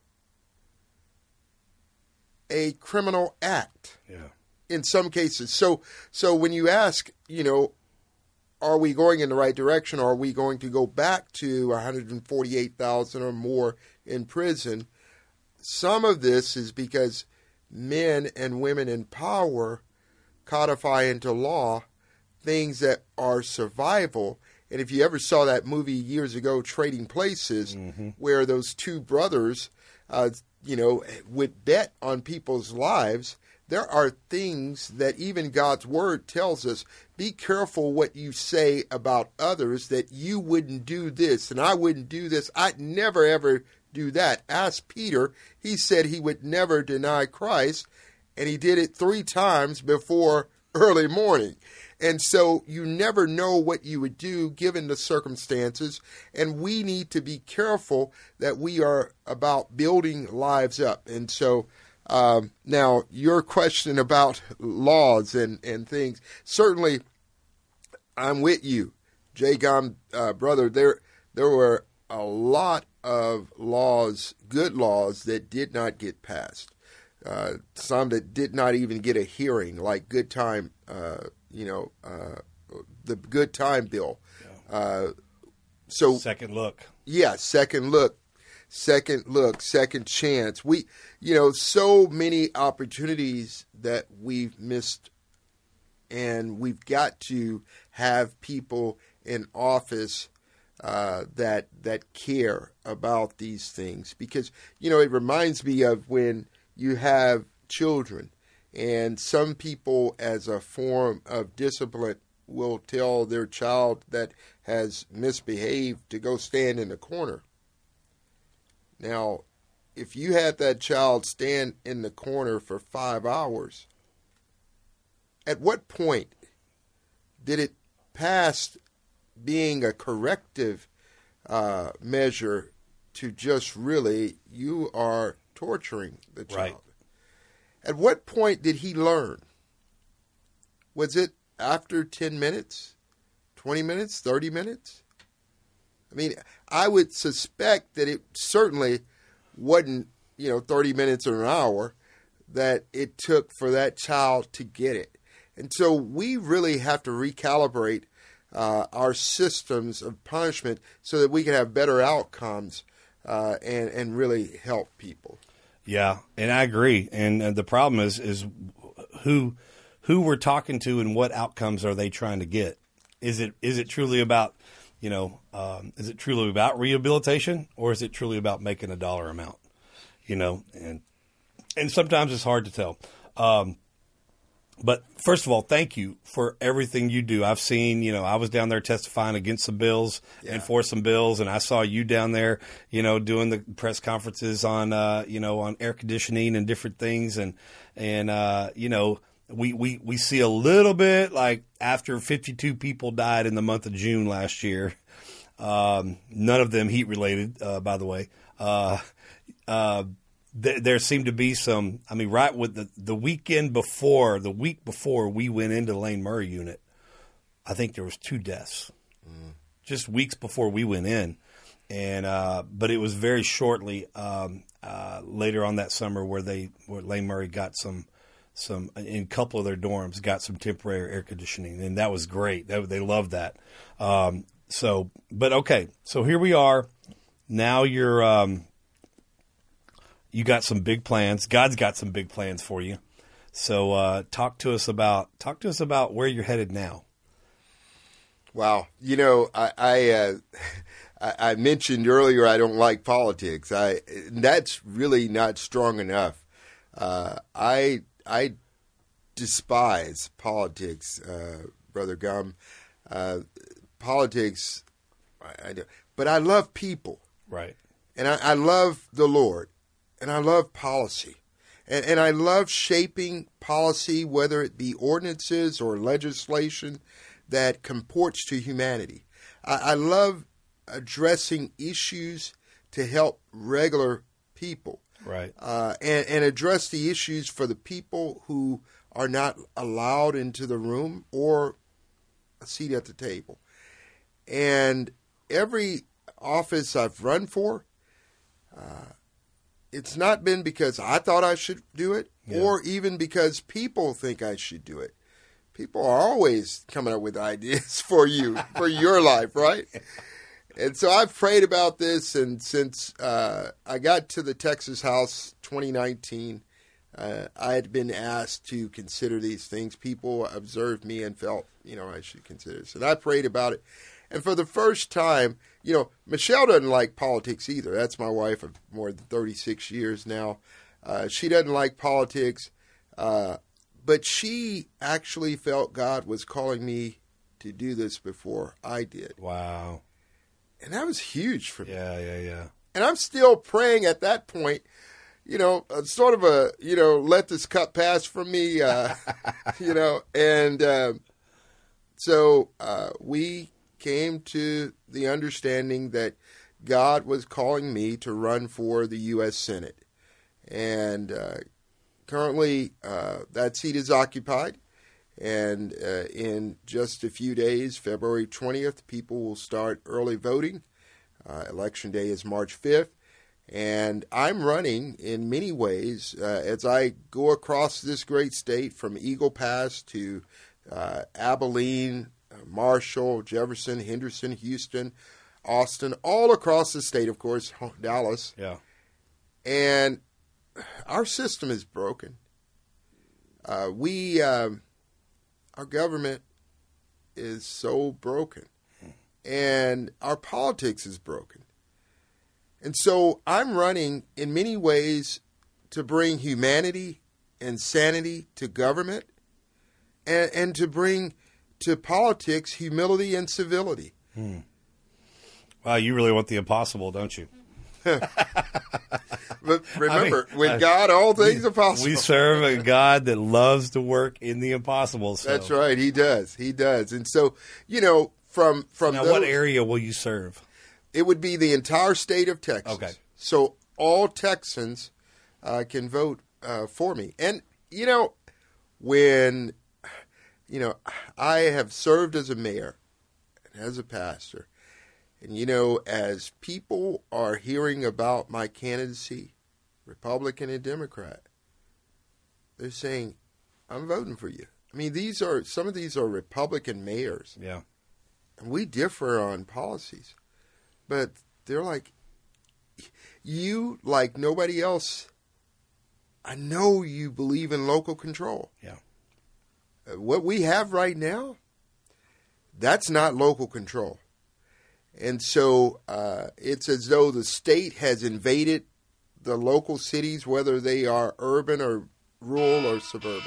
a criminal act. Yeah. In some cases. So so when you ask, you know, are we going in the right direction, or are we going to go back to one hundred forty-eight thousand or more in prison? Some of this is because men and women in power codify into law things that are survival. And if you ever saw that movie years ago, Trading Places, mm-hmm. where those two brothers, uh, you know, would bet on people's lives, there are things that even God's word tells us, be careful what you say about others, that you wouldn't do this and I wouldn't do this. I'd never, ever do that. Ask Peter. He said he would never deny Christ, and he did it three times before early morning. And so you never know what you would do given the circumstances, and we need to be careful that we are about building lives up. And so um, now your question about laws and, and things, certainly I'm with you, J-Gom, uh, brother. There, there were a lot of laws, good laws, that did not get passed. Uh, some that did not even get a hearing, like Good Time, uh, you know, uh, the Good Time Bill. Yeah. Uh, so second look. Yeah, second look, second look, second chance. We, you know, so many opportunities that we've missed, and we've got to have people in office uh, that that care about these things, because you know it reminds me of when you have children, and some people, as a form of discipline, will tell their child that has misbehaved to go stand in the corner. Now, if you had that child stand in the corner for five hours, at what point did it pass being a corrective uh, measure to just really, you are torturing the child? Right. At what point did he learn? Was it after ten minutes, twenty minutes, thirty minutes? I mean, I would suspect that it certainly wasn't, you know, thirty minutes or an hour that it took for that child to get it. And so we really have to recalibrate uh, our systems of punishment so that we can have better outcomes uh, and, and really help people. Yeah, and I agree. And uh, the problem is is who who we're talking to and what outcomes are they trying to get? Is it is it truly about, you know, um, is it truly about rehabilitation, or is it truly about making a dollar amount? You know, and and sometimes it's hard to tell. Um, but first of all, thank you for everything you do. I've seen, you know, I was down there testifying against some bills Yeah. and for some bills, and I saw you down there, you know, doing the press conferences on, uh, you know, on air conditioning and different things, and and uh, you know. We, we, we see a little bit like after fifty-two people died in the month of June last year, um, none of them heat related, uh, by the way. Uh, uh, th- there seemed to be some, I mean, right with the, the weekend before, the week before we went into the Lane Murray unit, I think there was two deaths mm. just weeks before we went in. And, uh, but it was very shortly, um, uh, later on that summer where they, where Lane Murray got some, Some in a couple of their dorms got some temporary air conditioning, and that was great. They, they loved that. Um, so, but okay, so here we are. Now you're um, you got some big plans. God's got some big plans for you. So uh, talk to us about talk to us about where you're headed now. Wow, you know, I I, uh, I I mentioned earlier I don't like politics. I that's really not strong enough. Uh, I. I despise politics, uh, Brother Gum. Uh, politics, I, I do, but I love people. Right. And I, I love the Lord. And I love policy. And, and I love shaping policy, whether it be ordinances or legislation that comports to humanity. I, I love addressing issues to help regular people. Right. Uh, and, and address the issues for the people who are not allowed into the room or a seat at the table. And every office I've run for, uh, it's not been because I thought I should do it yeah. or even because people think I should do it. People are always coming up with ideas for you, for your life, right? And so I've prayed about this, and since uh, I got to the Texas House twenty nineteen, uh, I had been asked to consider these things. People observed me and felt, you know, I should consider this. And I prayed about it. And for the first time, you know, Michelle doesn't like politics either. That's my wife of more than thirty-six years now. Uh, she doesn't like politics, uh, but she actually felt God was calling me to do this before I did. Wow. And that was huge for me. Yeah, yeah, yeah. And I'm still praying at that point, you know, uh, sort of a, you know, let this cup pass from me, uh, you know. And uh, so uh, we came to the understanding that God was calling me to run for the U S Senate. And uh, currently uh, that seat is occupied. And uh, in just a few days, February twentieth, people will start early voting. Uh, Election day is March fifth. And I'm running in many ways uh, as I go across this great state from Eagle Pass to uh, Abilene, uh, Marshall, Jefferson, Henderson, Houston, Austin, all across the state, of course, Dallas. Yeah. And our system is broken. Uh, we... Um, our government is so broken, and our politics is broken. And so I'm running in many ways to bring humanity and sanity to government, and, and to bring to politics humility and civility. Hmm. Wow, you really want the impossible, don't you? But remember, I mean, with uh, God, all things are possible. We serve a God that loves to work in the impossible. So. That's right. He does. He does. And so, you know, from from now, those, what area will you serve? It would be the entire state of Texas. Okay. So all Texans uh, can vote uh, for me. And, you know, when, you know, I have served as a mayor and as a pastor. And, you know, as people are hearing about my candidacy, Republican and Democrat, they're saying, I'm voting for you. I mean, these are, some of these are Republican mayors. Yeah. And we differ on policies. But they're like, you, like nobody else, I know you believe in local control. Yeah. Uh, what we have right now, that's not local control. And so uh, it's as though the state has invaded the local cities, whether they are urban or rural or suburban.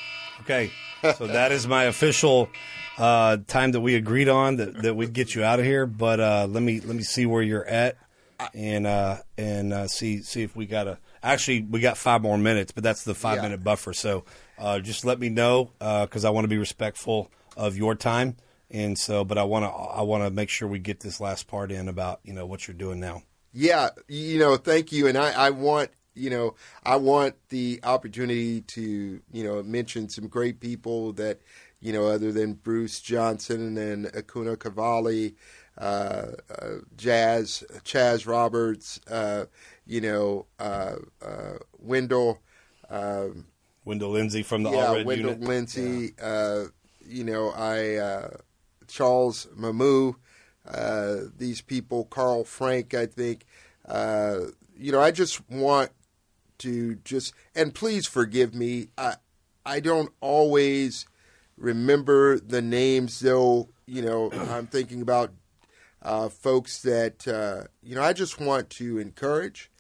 Okay, so that is my official uh, time that we agreed on that, that we'd get you out of here. But uh, let me let me see where you're at and uh, and uh, see see if we got a. Actually, we got five more minutes, but that's the five Yeah. minute buffer. So uh, just let me know because I want to be respectful of your time. And so, but I want to I want to make sure we get this last part in about you know what you're doing now. Yeah, you know, thank you. And I, I want, you know, I want the opportunity to, you know, mention some great people that, you know, other than Bruce Johnson and Acuna Cavalli, uh, uh, Jazz, Chaz Roberts, uh, you know, uh, uh, Wendell. Um, Wendell Lindsay from the yeah, All Red Wendell Unit. Lindsay. Yeah. Uh, you know, I uh, Charles Mamou. Uh, these people, Carl Frank, I think, uh, you know, I just want to just, and please forgive me. I, I don't always remember the names though, you know, I'm thinking about, uh, folks that, uh, you know, I just want to encourage,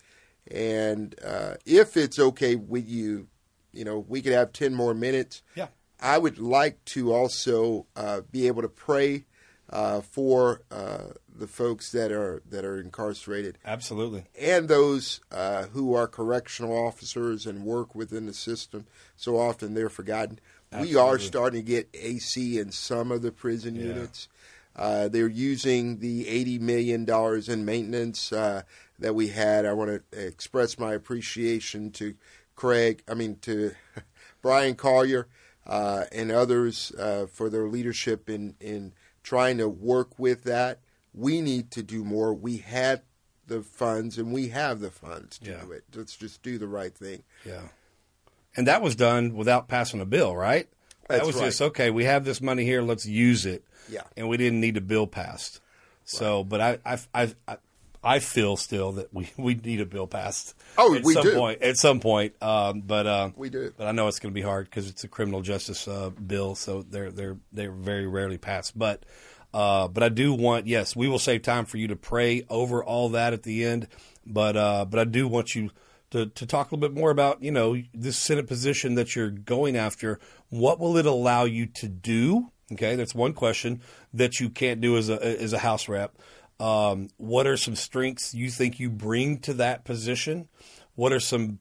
and, uh, if it's okay with you, you know, we could have ten more minutes. Yeah. I would like to also, uh, be able to pray Uh, for uh, the folks that are that are incarcerated, Absolutely, and those uh, who are correctional officers and work within the system. So often they're forgotten. Absolutely. We are starting to get A C in some of the prison Yeah. units. Uh, they're using the eighty million dollars in maintenance uh, that we had. I want to express my appreciation to Craig, I mean to Brian Collier uh, and others uh, for their leadership in, in trying to work with that. We need to do more. We had the funds, and we have the funds to Yeah. do it. Let's just do the right thing. yeah. And that was done without passing a bill, right? That's that was right. just, okay, we have this money here, let's use it. Yeah. And we didn't need a bill passed. So, but I, I, I, I, I feel still that we, we need a bill passed. Oh, at we some do. Point, at some point. Um, but uh, We do. But I know it's going to be hard because it's a criminal justice uh, bill, so they're they're they're very rarely passed. But uh, but I do want, yes, we will save time for you to pray over all that at the end. But uh, but I do want you to to talk a little bit more about, you know, this Senate position that you're going after. What will it allow you to do? Okay, that's one question that you can't do as a as a House rep. Um, what are some strengths you think you bring to that position? What are some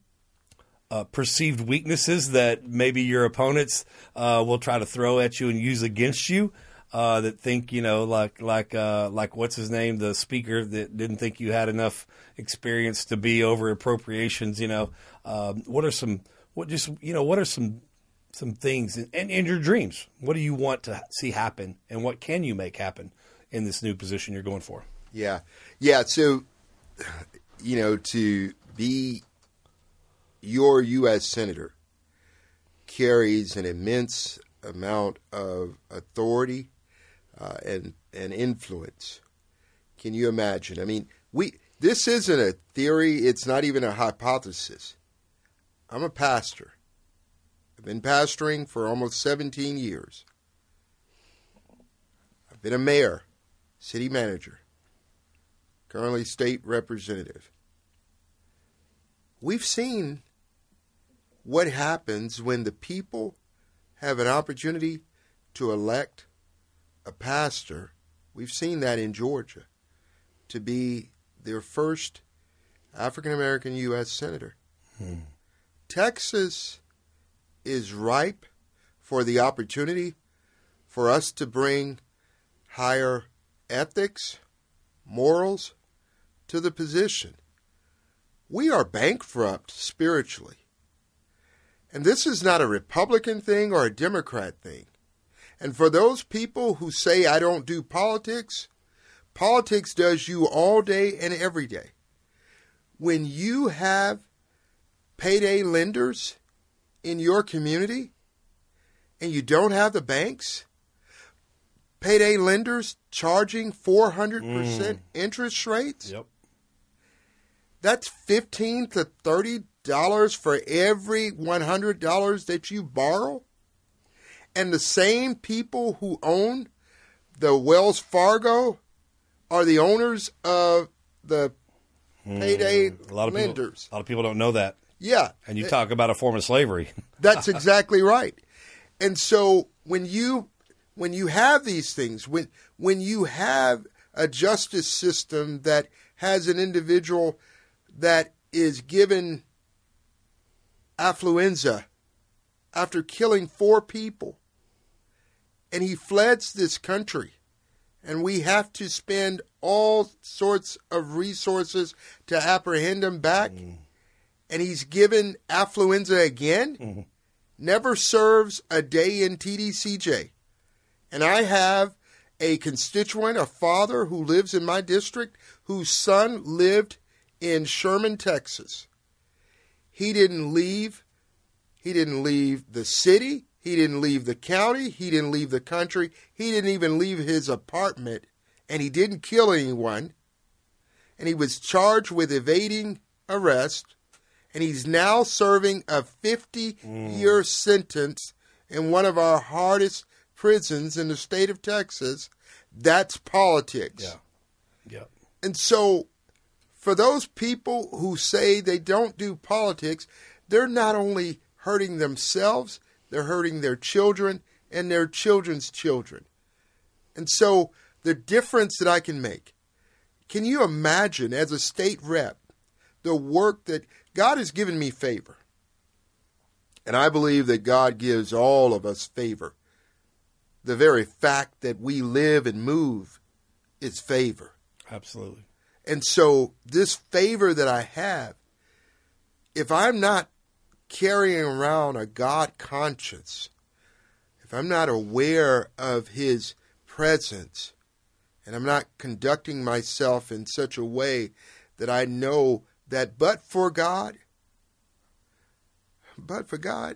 uh, perceived weaknesses that maybe your opponents uh, will try to throw at you and use against you? Uh, that think, you know, like like uh, like what's his name, the speaker that didn't think you had enough experience to be over appropriations. You know, um, what are some what just you know what are some some things and in, in your dreams? What do you want to see happen, and what can you make happen in this new position you're going for? Yeah. Yeah. So, you know, to be your U S Senator carries an immense amount of authority uh, and, and influence. Can you imagine? I mean, we this isn't a theory. It's not even a hypothesis. I'm a pastor. I've been pastoring for almost seventeen years. been a mayor, city manager, currently state representative. We've seen what happens when the people have an opportunity to elect a pastor. We've seen that in Georgia, to be their first African-American U S senator. Hmm. Texas is ripe for the opportunity for us to bring higher ethics, morals to the position. We are bankrupt spiritually. And this is not a Republican thing or a Democrat thing. And for those people who say, I don't do politics, politics does you all day and every day. When you have payday lenders in your community and you don't have the banks, payday lenders charging four hundred percent mm. interest rates, yep. That's fifteen to thirty dollars for every one hundred dollars that you borrow. And the same people who own the Wells Fargo are the owners of the payday mm, a lot of lenders. People, a lot of people don't know that. Yeah. And you talk about a form of slavery. That's exactly right. And so when you when you have these things, when when you have a justice system that has an individual that is given affluenza after killing four people, and he fled this country, and we have to spend all sorts of resources to apprehend him back, mm. and he's given affluenza again, mm-hmm. never serves a day in T D C J. And I have a constituent, a father who lives in my district, whose son lived in Sherman, Texas. He didn't leave. He didn't leave the city. He didn't leave the county. He didn't leave the country. He didn't even leave his apartment. And he didn't kill anyone. And he was charged with evading arrest. And he's now serving a fifty-year mm. sentence in one of our hardest prisons in the state of Texas. That's politics. Yeah. Yeah. And so for those people who say they don't do politics, they're not only hurting themselves, they're hurting their children and their children's children. And so the difference that I can make, can you imagine as a state rep, the work that God has given me favor? And I believe that God gives all of us favor. The very fact that we live and move is favor. Absolutely. And so this favor that I have, if I'm not carrying around a God conscience, if I'm not aware of his presence, and I'm not conducting myself in such a way that I know that but for God, but for God,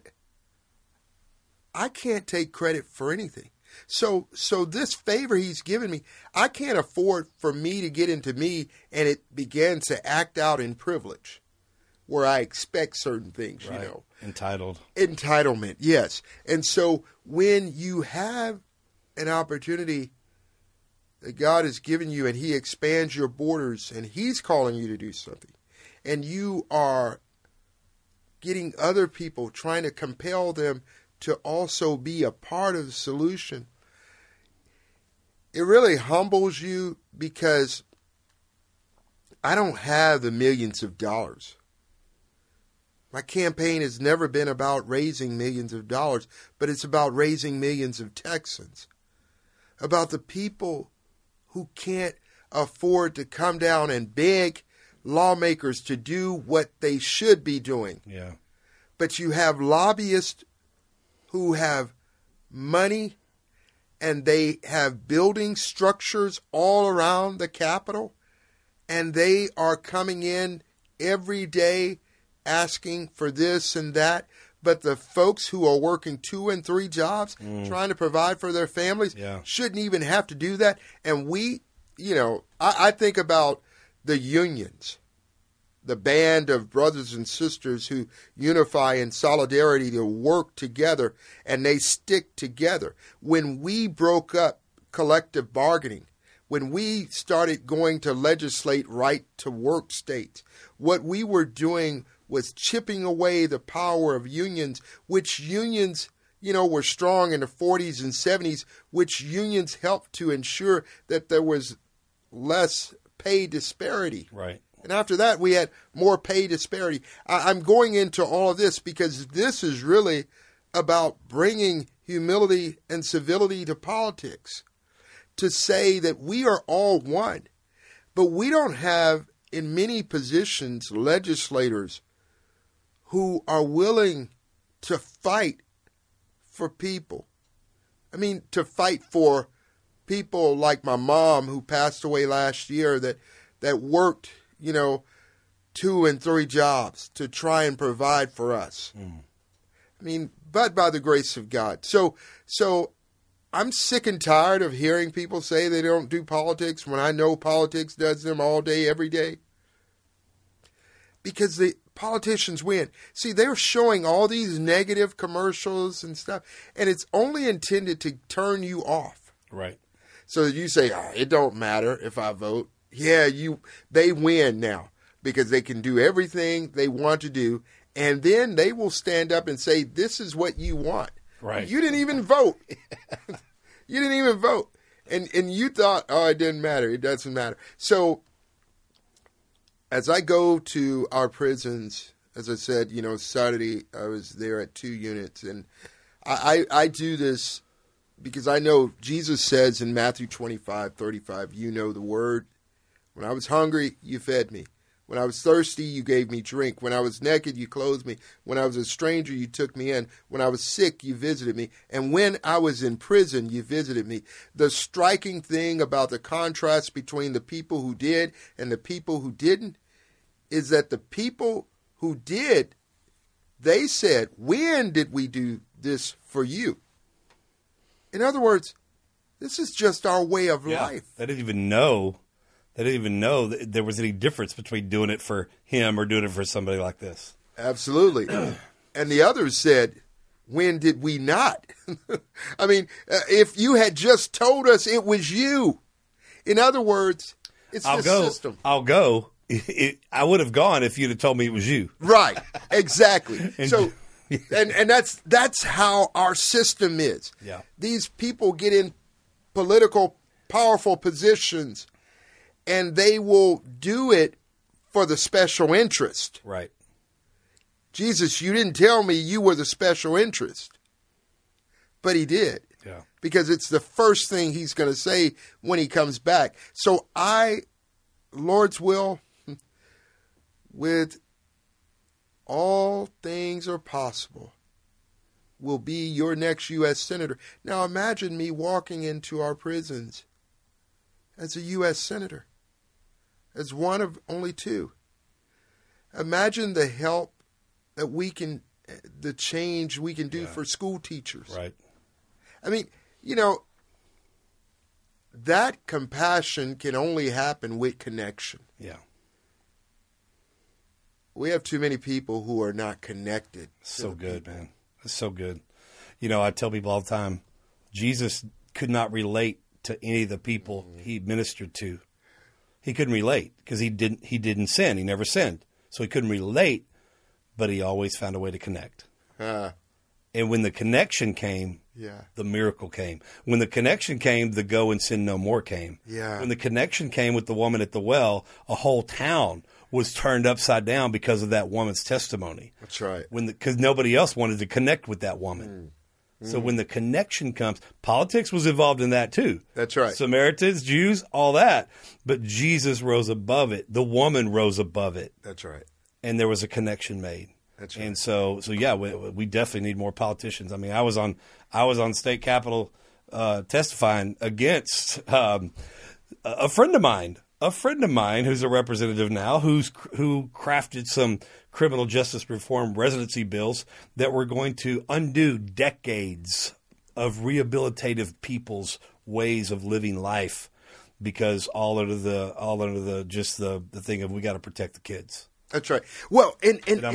I can't take credit for anything. So so this favor he's given me, I can't afford for me to get into me and it begins to act out in privilege, where I expect certain things, right. you know. Entitled. Entitlement, yes. And so when you have an opportunity that God has given you and he expands your borders and he's calling you to do something, and you are getting other people, trying to compel them to also be a part of the solution, it really humbles you, because I don't have the millions of dollars. My campaign has never been about raising millions of dollars, but it's about raising millions of Texans, about the people who can't afford to come down and beg lawmakers to do what they should be doing. Yeah. But you have lobbyists who have money and they have building structures all around the Capitol, and they are coming in every day asking for this and that. But the folks who are working two and three jobs, mm. trying to provide for their families, yeah. shouldn't even have to do that. And we, you know, I, I think about the unions, the band of brothers and sisters who unify in solidarity to work together, and they stick together. When we broke up collective bargaining, when we started going to legislate right to work states, what we were doing was chipping away the power of unions, which unions, you know, were strong in the forties and seventies, which unions helped to ensure that there was less pay disparity. Right. And after that, we had more pay disparity. I, I'm going into all of this because this is really about bringing humility and civility to politics, to say that we are all one. But we don't have, in many positions, legislators who are willing to fight for people. I mean, to fight for people like my mom, who passed away last year, that, that worked, you know, two and three jobs to try and provide for us. Mm. I mean, but by the grace of God. So, so I'm sick and tired of hearing people say they don't do politics when I know politics does them all day, every day. Because the politicians win. See, they're showing all these negative commercials and stuff, and it's only intended to turn you off. Right. So you say, oh, it don't matter if I vote. Yeah, you. They win now because they can do everything they want to do, and then they will stand up and say, this is what you want. Right. You didn't even vote. You didn't even vote. And and you thought, oh, it didn't matter. It doesn't matter. So as I go to our prisons, as I said, you know, Saturday I was there at two units, and I, I, I do this because I know Jesus says in Matthew twenty-five thirty-five, you know the word. When I was hungry, you fed me. When I was thirsty, you gave me drink. When I was naked, you clothed me. When I was a stranger, you took me in. When I was sick, you visited me. And when I was in prison, you visited me. The striking thing about the contrast between the people who did and the people who didn't is that the people who did, they said, when did we do this for you? In other words, this is just our way of yeah, life. They didn't even know. They didn't even know that there was any difference between doing it for him or doing it for somebody like this. Absolutely. And the others said, when did we not? I mean, uh, if you had just told us it was you. In other words, it's I'll the go, system. I'll go. It, it, I would have gone if you'd have told me it was you. Right. Exactly. and, so, and, and that's that's how our system is. Yeah. These people get in political, powerful positions, and they will do it for the special interest. Right. Jesus, you didn't tell me you were the special interest. But he did. Yeah. Because it's the first thing he's going to say when he comes back. So I, Lord's will, with all things are possible, will be your next U S Senator. Now imagine me walking into our prisons as a U S Senator, as one of only two. Imagine the help that we can, the change we can do yeah. for school teachers. Right. I mean, you know, that compassion can only happen with connection. Yeah. We have too many people who are not connected. So good, man. It's so good. You know, I tell people all the time, Jesus could not relate to any of the people mm-hmm. he ministered to. He couldn't relate because he didn't he didn't sin. He never sinned. So he couldn't relate, but he always found a way to connect. Uh, and when the connection came, yeah. the miracle came. When the connection came, the go and sin no more came. Yeah. When the connection came with the woman at the well, a whole town was turned upside down because of that woman's testimony. That's right. When because nobody else wanted to connect with that woman. Mm. So mm. when the connection comes, politics was involved in that too. That's right. Samaritans, Jews, all that. But Jesus rose above it. The woman rose above it. That's right. And there was a connection made. That's right. And so, so yeah, we, we definitely need more politicians. I mean, I was on, I was on state capitol uh, testifying against um, a friend of mine, a friend of mine who's a representative now, who's who crafted some criminal justice reform residency bills that were going to undo decades of rehabilitative people's ways of living life, because all under the all under the just the the thing of we got to protect the kids. That's right. Well, and and, and I'm and, like,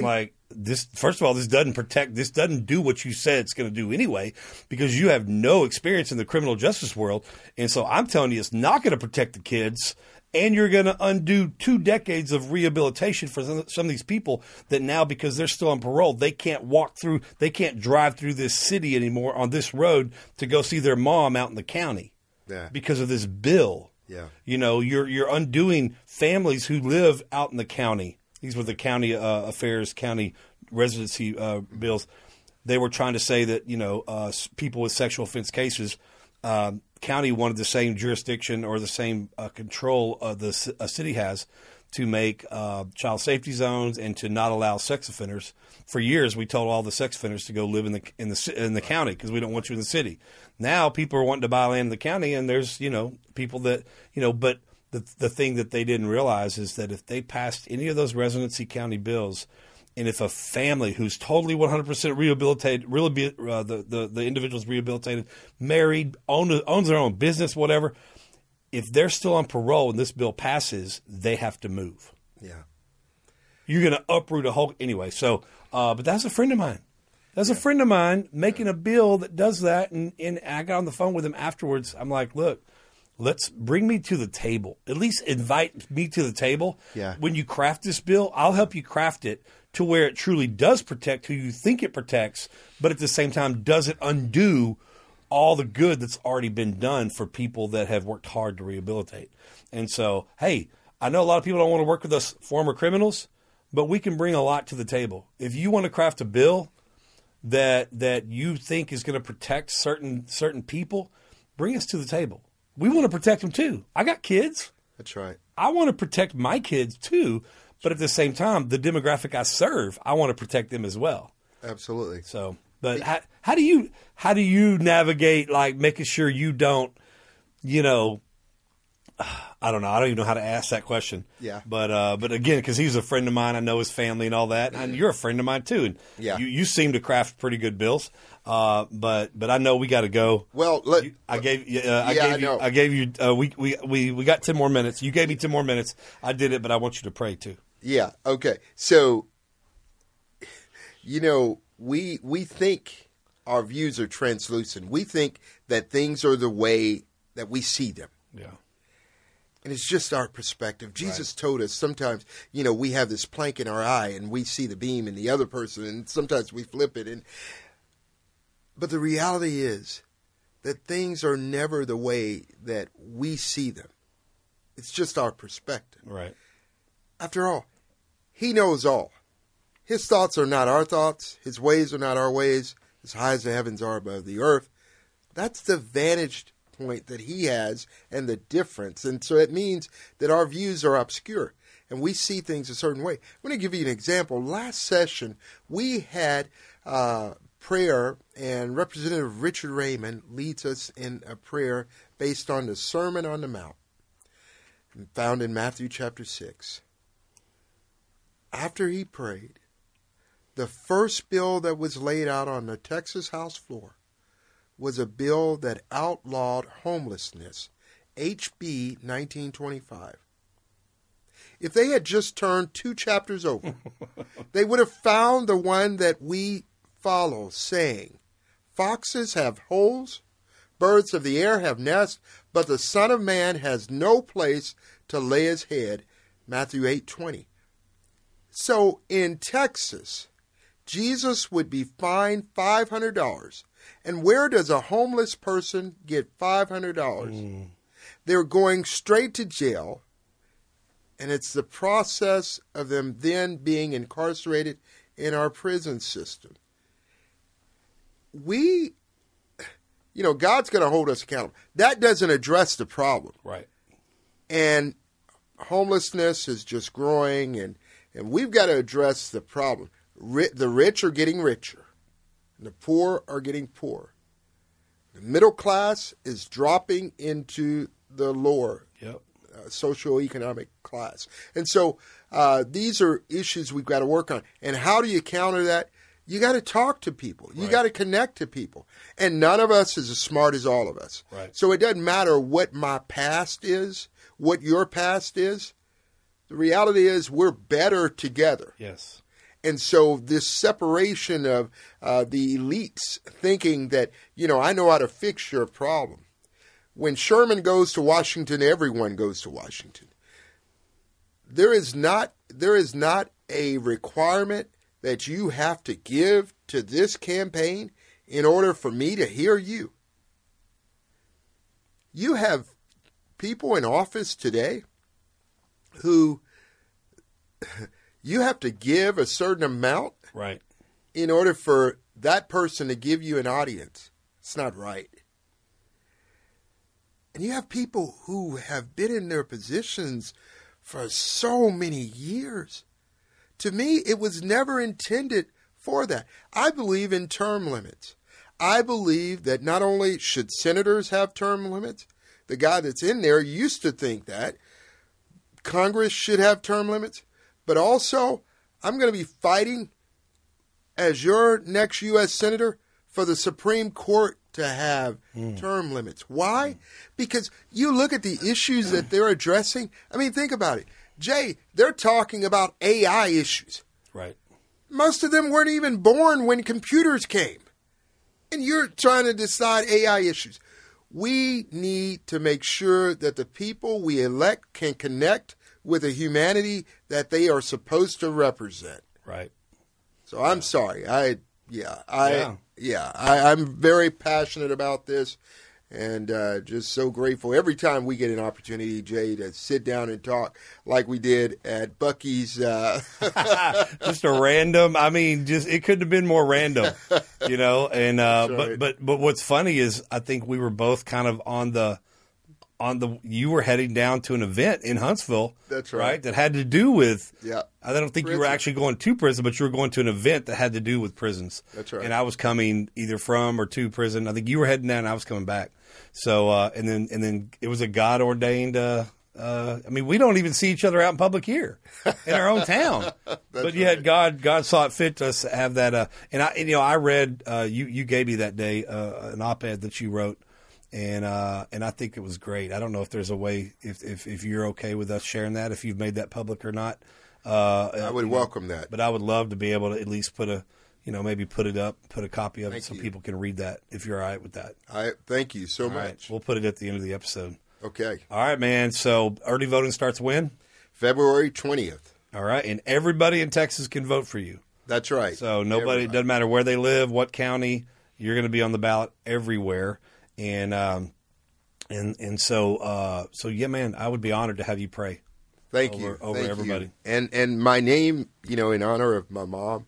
this, first of all, this doesn't protect, this doesn't do what you said it's going to do anyway, because you have no experience in the criminal justice world. And so I'm telling you, it's not going to protect the kids. And you're going to undo two decades of rehabilitation for some, some of these people that now, because they're still on parole, they can't walk through, they can't drive through this city anymore on this road to go see their mom out in the county Yeah. because of this bill. Yeah. You know, you're you're undoing families who live out in the county. These were the county uh, affairs, county residency uh, bills. They were trying to say that, you know, uh, people with sexual offense cases, uh, county wanted the same jurisdiction or the same uh, control uh, the a city has to make uh, child safety zones and to not allow sex offenders. For years, we told all the sex offenders to go live in the in the in the county because we don't want you in the city. Now people are wanting to buy land in the county, and there's, you know, people that, you know, but the the thing that they didn't realize is that if they passed any of those residency county bills, and if a family who's totally one hundred percent rehabilitated, really uh, the, the the individual's rehabilitated, married, own, owns their own business, whatever, if they're still on parole and this bill passes, they have to move. Yeah. You're going to uproot a whole anyway. So, uh, but that's a friend of mine. That's yeah. a friend of mine making a bill that does that, and, and I got on the phone with him afterwards. I'm like, look, let's bring me to the table. At least invite me to the table. Yeah. When you craft this bill, I'll help you craft it to where it truly does protect who you think it protects, but at the same time doesn't undo all the good that's already been done for people that have worked hard to rehabilitate. And so, hey, I know a lot of people don't want to work with us former criminals, but we can bring a lot to the table. If you want to craft a bill that that you think is going to protect certain certain people, bring us to the table. We want to protect them too. I got kids. That's right. I want to protect my kids too. But at the same time, the demographic I serve, I want to protect them as well. Absolutely. So, but how, how do you how do you navigate, like, making sure you don't, you know, I don't know. I don't even know how to ask that question. Yeah. But uh, but again, because he's a friend of mine, I know his family and all that, and you're a friend of mine too. And yeah. you, you seem to craft pretty good bills. Uh, but but I know we got to go. Well, let, you, I gave you. Uh, I yeah, gave I you. know. I gave you. Uh, we, we we we got ten more minutes. You gave me ten more minutes. I did it, but I want you to pray too. Yeah. Okay. So, you know, we we think our views are translucent. We think that things are the way that we see them. Yeah. And it's just our perspective. Jesus right. told us sometimes, you know, we have this plank in our eye and we see the beam in the other person, and sometimes we flip it. And but the reality is that things are never the way that we see them. It's just our perspective. Right. After all, he knows all. His thoughts are not our thoughts. His ways are not our ways. As high as the heavens are above the earth. That's the vantage point that he has and the difference. And so it means that our views are obscure and we see things a certain way. I'm going to give you an example. Last session, we had uh, prayer, and Representative Richard Raymond leads us in a prayer based on the Sermon on the Mount, found in Matthew chapter six. After he prayed, the first bill that was laid out on the Texas House floor was a bill that outlawed homelessness, H B nineteen twenty-five. If they had just turned two chapters over, they would have found the one that we follow, saying, foxes have holes, birds of the air have nests, but the Son of Man has no place to lay his head, Matthew eight twenty. So in Texas, Jesus would be fined five hundred dollars. And where does a homeless person get five hundred dollars? Mm. They're going straight to jail, and it's the process of them then being incarcerated in our prison system. We, you know, God's going to hold us accountable. That doesn't address the problem. Right. And homelessness is just growing, and, and we've got to address the problem. The rich are getting richer, and the poor are getting poorer. The middle class is dropping into the lower yep. uh, socioeconomic class. And so uh, these are issues we've got to work on. And how do you counter that? You got to talk to people. You right. got to connect to people. And none of us is as smart as all of us. Right. So it doesn't matter what my past is, what your past is. The reality is we're better together. Yes. And so this separation of uh, the elites thinking that, you know, I know how to fix your problem. When Sherman goes to Washington, everyone goes to Washington. There is not there is not a requirement that you have to give to this campaign in order for me to hear you. You have people in office today who you have to give a certain amount right. in order for that person to give you an audience. It's not right. And you have people who have been in their positions for so many years. To me, it was never intended for that. I believe in term limits. I believe that not only should senators have term limits, the guy that's in there used to think that Congress should have term limits, but also I'm going to be fighting as your next U S Senator for the Supreme Court to have mm. term limits. Why? Because you look at the issues that they're addressing. I mean, think about it. Jay, they're talking about A I issues. Right. Most of them weren't even born when computers came. And you're trying to decide A I issues. We need to make sure that the people we elect can connect with the humanity that they are supposed to represent. Right. So I'm sorry. I yeah. I Yeah. yeah. I, I'm very passionate about this, and uh, just so grateful every time we get an opportunity, Jay, to sit down and talk like we did at Bucky's. Uh... just a random. I mean, just it couldn't have been more random, you know. And uh, right. but but but what's funny is I think we were both kind of on the on the. You were heading down to an event in Huntsville. That's right. Right. That had to do with. Yeah. I don't think prison. you were actually going to prison, but you were going to an event that had to do with prisons. That's right. And I was coming either from or to prison. I think you were heading down, and I was coming back. So uh, and then and then it was a God ordained. Uh, uh, I mean, we don't even see each other out in public here in our own town. But yet right. God God saw it fit to us to have that. Uh, and I and, you know I read uh, you you gave me that day uh, an op-ed that you wrote. And uh, and I think it was great. I don't know if there's a way, if, if, if you're okay with us sharing that, if you've made that public or not. Uh, I would you know, welcome that. But I would love to be able to at least put a, you know, maybe put it up, put a copy of Thank it so you. people can read that if you're all right with that. I thank you so All much. right. We'll put it at the end of the episode. Okay. All right, man. So early voting starts when? February twentieth. All right. And everybody in Texas can vote for you. That's right. So nobody, Everybody. it doesn't matter where they live, what county, you're going to be on the ballot everywhere. And, um, And and so uh, so yeah, man, I would be honored to have you pray. Thank over, you, over Thank everybody. You. And and my name, you know, in honor of my mom,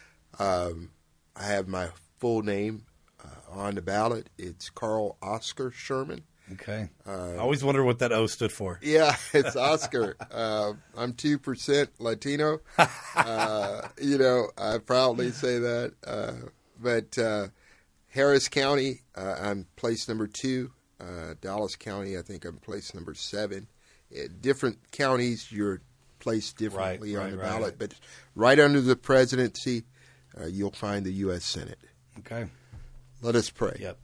um, I have my full name uh, on the ballot. It's Carl Oscar Sherman. Okay. Uh, I always wondered what that O stood for. Yeah, it's Oscar. uh, I'm two percent Latino. Uh, you know, I proudly say that. Uh, but uh, Harris County, uh, I'm place number two. Uh, Dallas County, I think I'm place number seven. Uh, different counties, you're placed differently Right, on right, the right, ballot. right. But right under the presidency, uh, you'll find the U S Senate. Okay. Let us pray. Yep.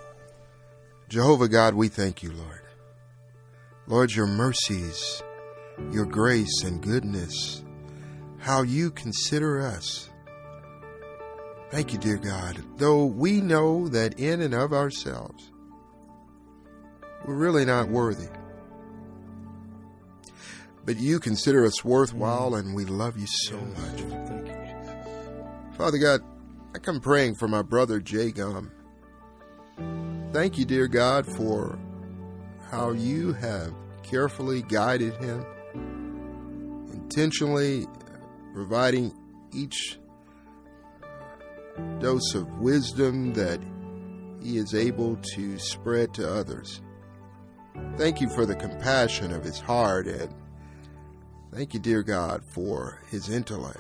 Jehovah God, we thank you, Lord. Lord, your mercies, your grace and goodness, how you consider us. Thank you, dear God. Though we know that in and of ourselves, we're really not worthy. But you consider us worthwhile, and we love you so much. Thank you, Jesus. Father God, I come praying for my brother Jay Gum. Thank you, dear God, for how you have carefully guided him, intentionally providing each dose of wisdom that he is able to spread to others. Thank you for the compassion of his heart, and thank you, dear God, for his intellect.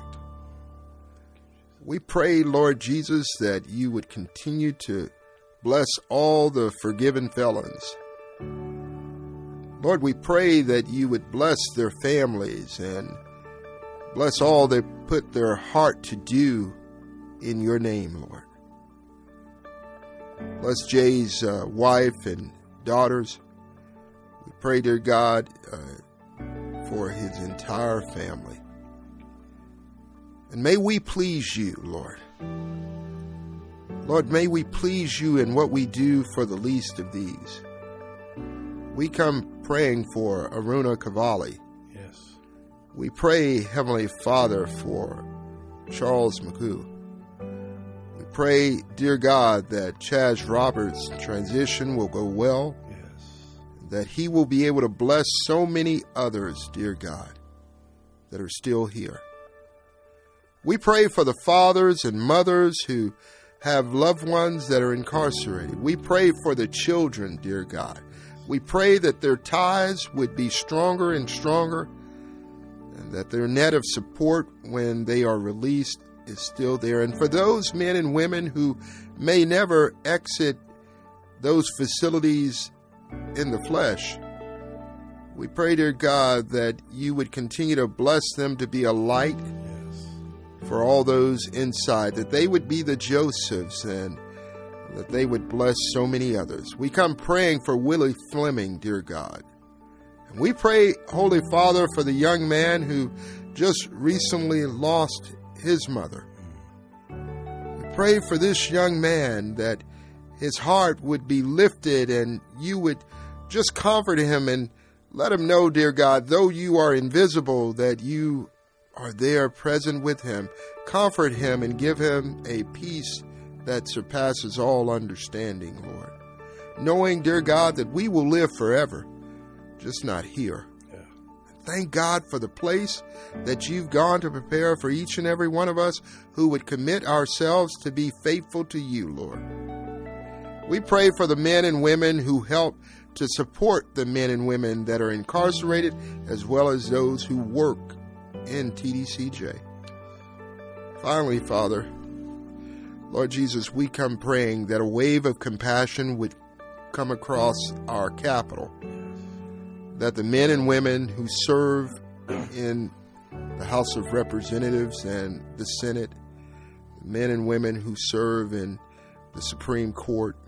We pray, Lord Jesus, that you would continue to bless all the forgiven felons. Lord, we pray that you would bless their families and bless all they put their heart to do in your name, Lord. Bless Jay's uh, wife and daughters. We pray, dear God, uh, for his entire family. And may we please you, Lord. Lord, may we please you in what we do for the least of these. We come praying for Aruna Cavalli. Yes. We pray, Heavenly Father, for Charles McCoo. We pray, dear God, that Chaz Roberts' transition will go well. Yes. That he will be able to bless so many others, dear God, that are still here. We pray for the fathers and mothers who have loved ones that are incarcerated. We pray for the children, dear God. We pray that their ties would be stronger and stronger, and that their net of support when they are released is still there. And for those men and women who may never exit those facilities in the flesh, we pray, dear God, that you would continue to bless them to be a light for all those inside, that they would be the Josephs and that they would bless so many others. We come praying for Willie Fleming, dear God. And we pray, Holy Father, for the young man who just recently lost his mother. We pray for this young man that his heart would be lifted and you would just comfort him and let him know, dear God, though you are invisible, that you are there present with him. Comfort him and give him a peace that surpasses all understanding, Lord. Knowing, dear God, that we will live forever, just not here. Yeah. Thank God for the place that you've gone to prepare for each and every one of us who would commit ourselves to be faithful to you, Lord. We pray for the men and women who help to support the men and women that are incarcerated, as well as those who work in T D C J. Finally, Father, Lord Jesus, we come praying that a wave of compassion would come across our capital, that the men and women who serve in the House of Representatives and the Senate, the men and women who serve in the Supreme Court,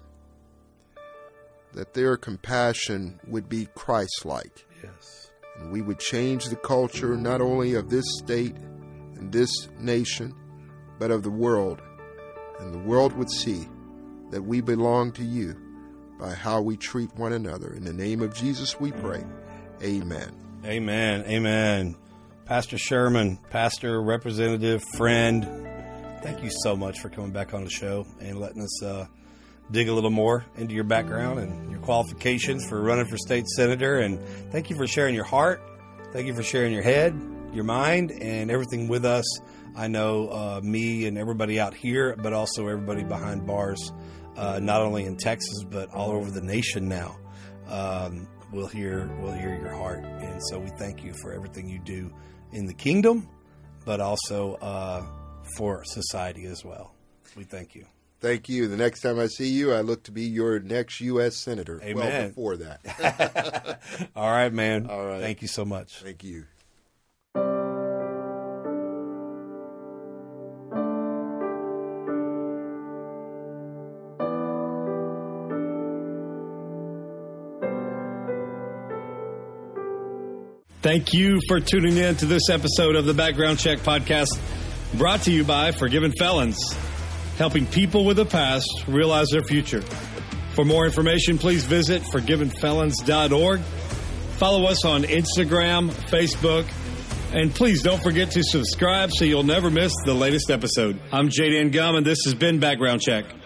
that their compassion would be Christ-like. Yes. And we would change the culture not only of this state and this nation, but of the world. And the world would see that we belong to you by how we treat one another. In the name of Jesus we pray. Amen. Amen. Amen. Pastor Sherman, pastor, representative, friend, thank you so much for coming back on the show and letting us uh, dig a little more into your background and your qualifications for running for state senator. And thank you for sharing your heart. Thank you for sharing your head, your mind, and everything with us. I know uh, me and everybody out here, but also everybody behind bars, uh, not only in Texas, but all over the nation now, um, will hear will hear your heart. And so we thank you for everything you do in the kingdom, but also uh, for society as well. We thank you. Thank you. The next time I see you, I look to be your next U S Senator. Amen. Well before that. All right, man. All right. Thank you so much. Thank you. Thank you for tuning in to this episode of the Background Check Podcast, brought to you by Forgiven Felons, helping people with a past realize their future. For more information, please visit forgiven felons dot org. Follow us on Instagram, Facebook, and please don't forget to subscribe so you'll never miss the latest episode. I'm J Dan Gum, and this has been Background Check.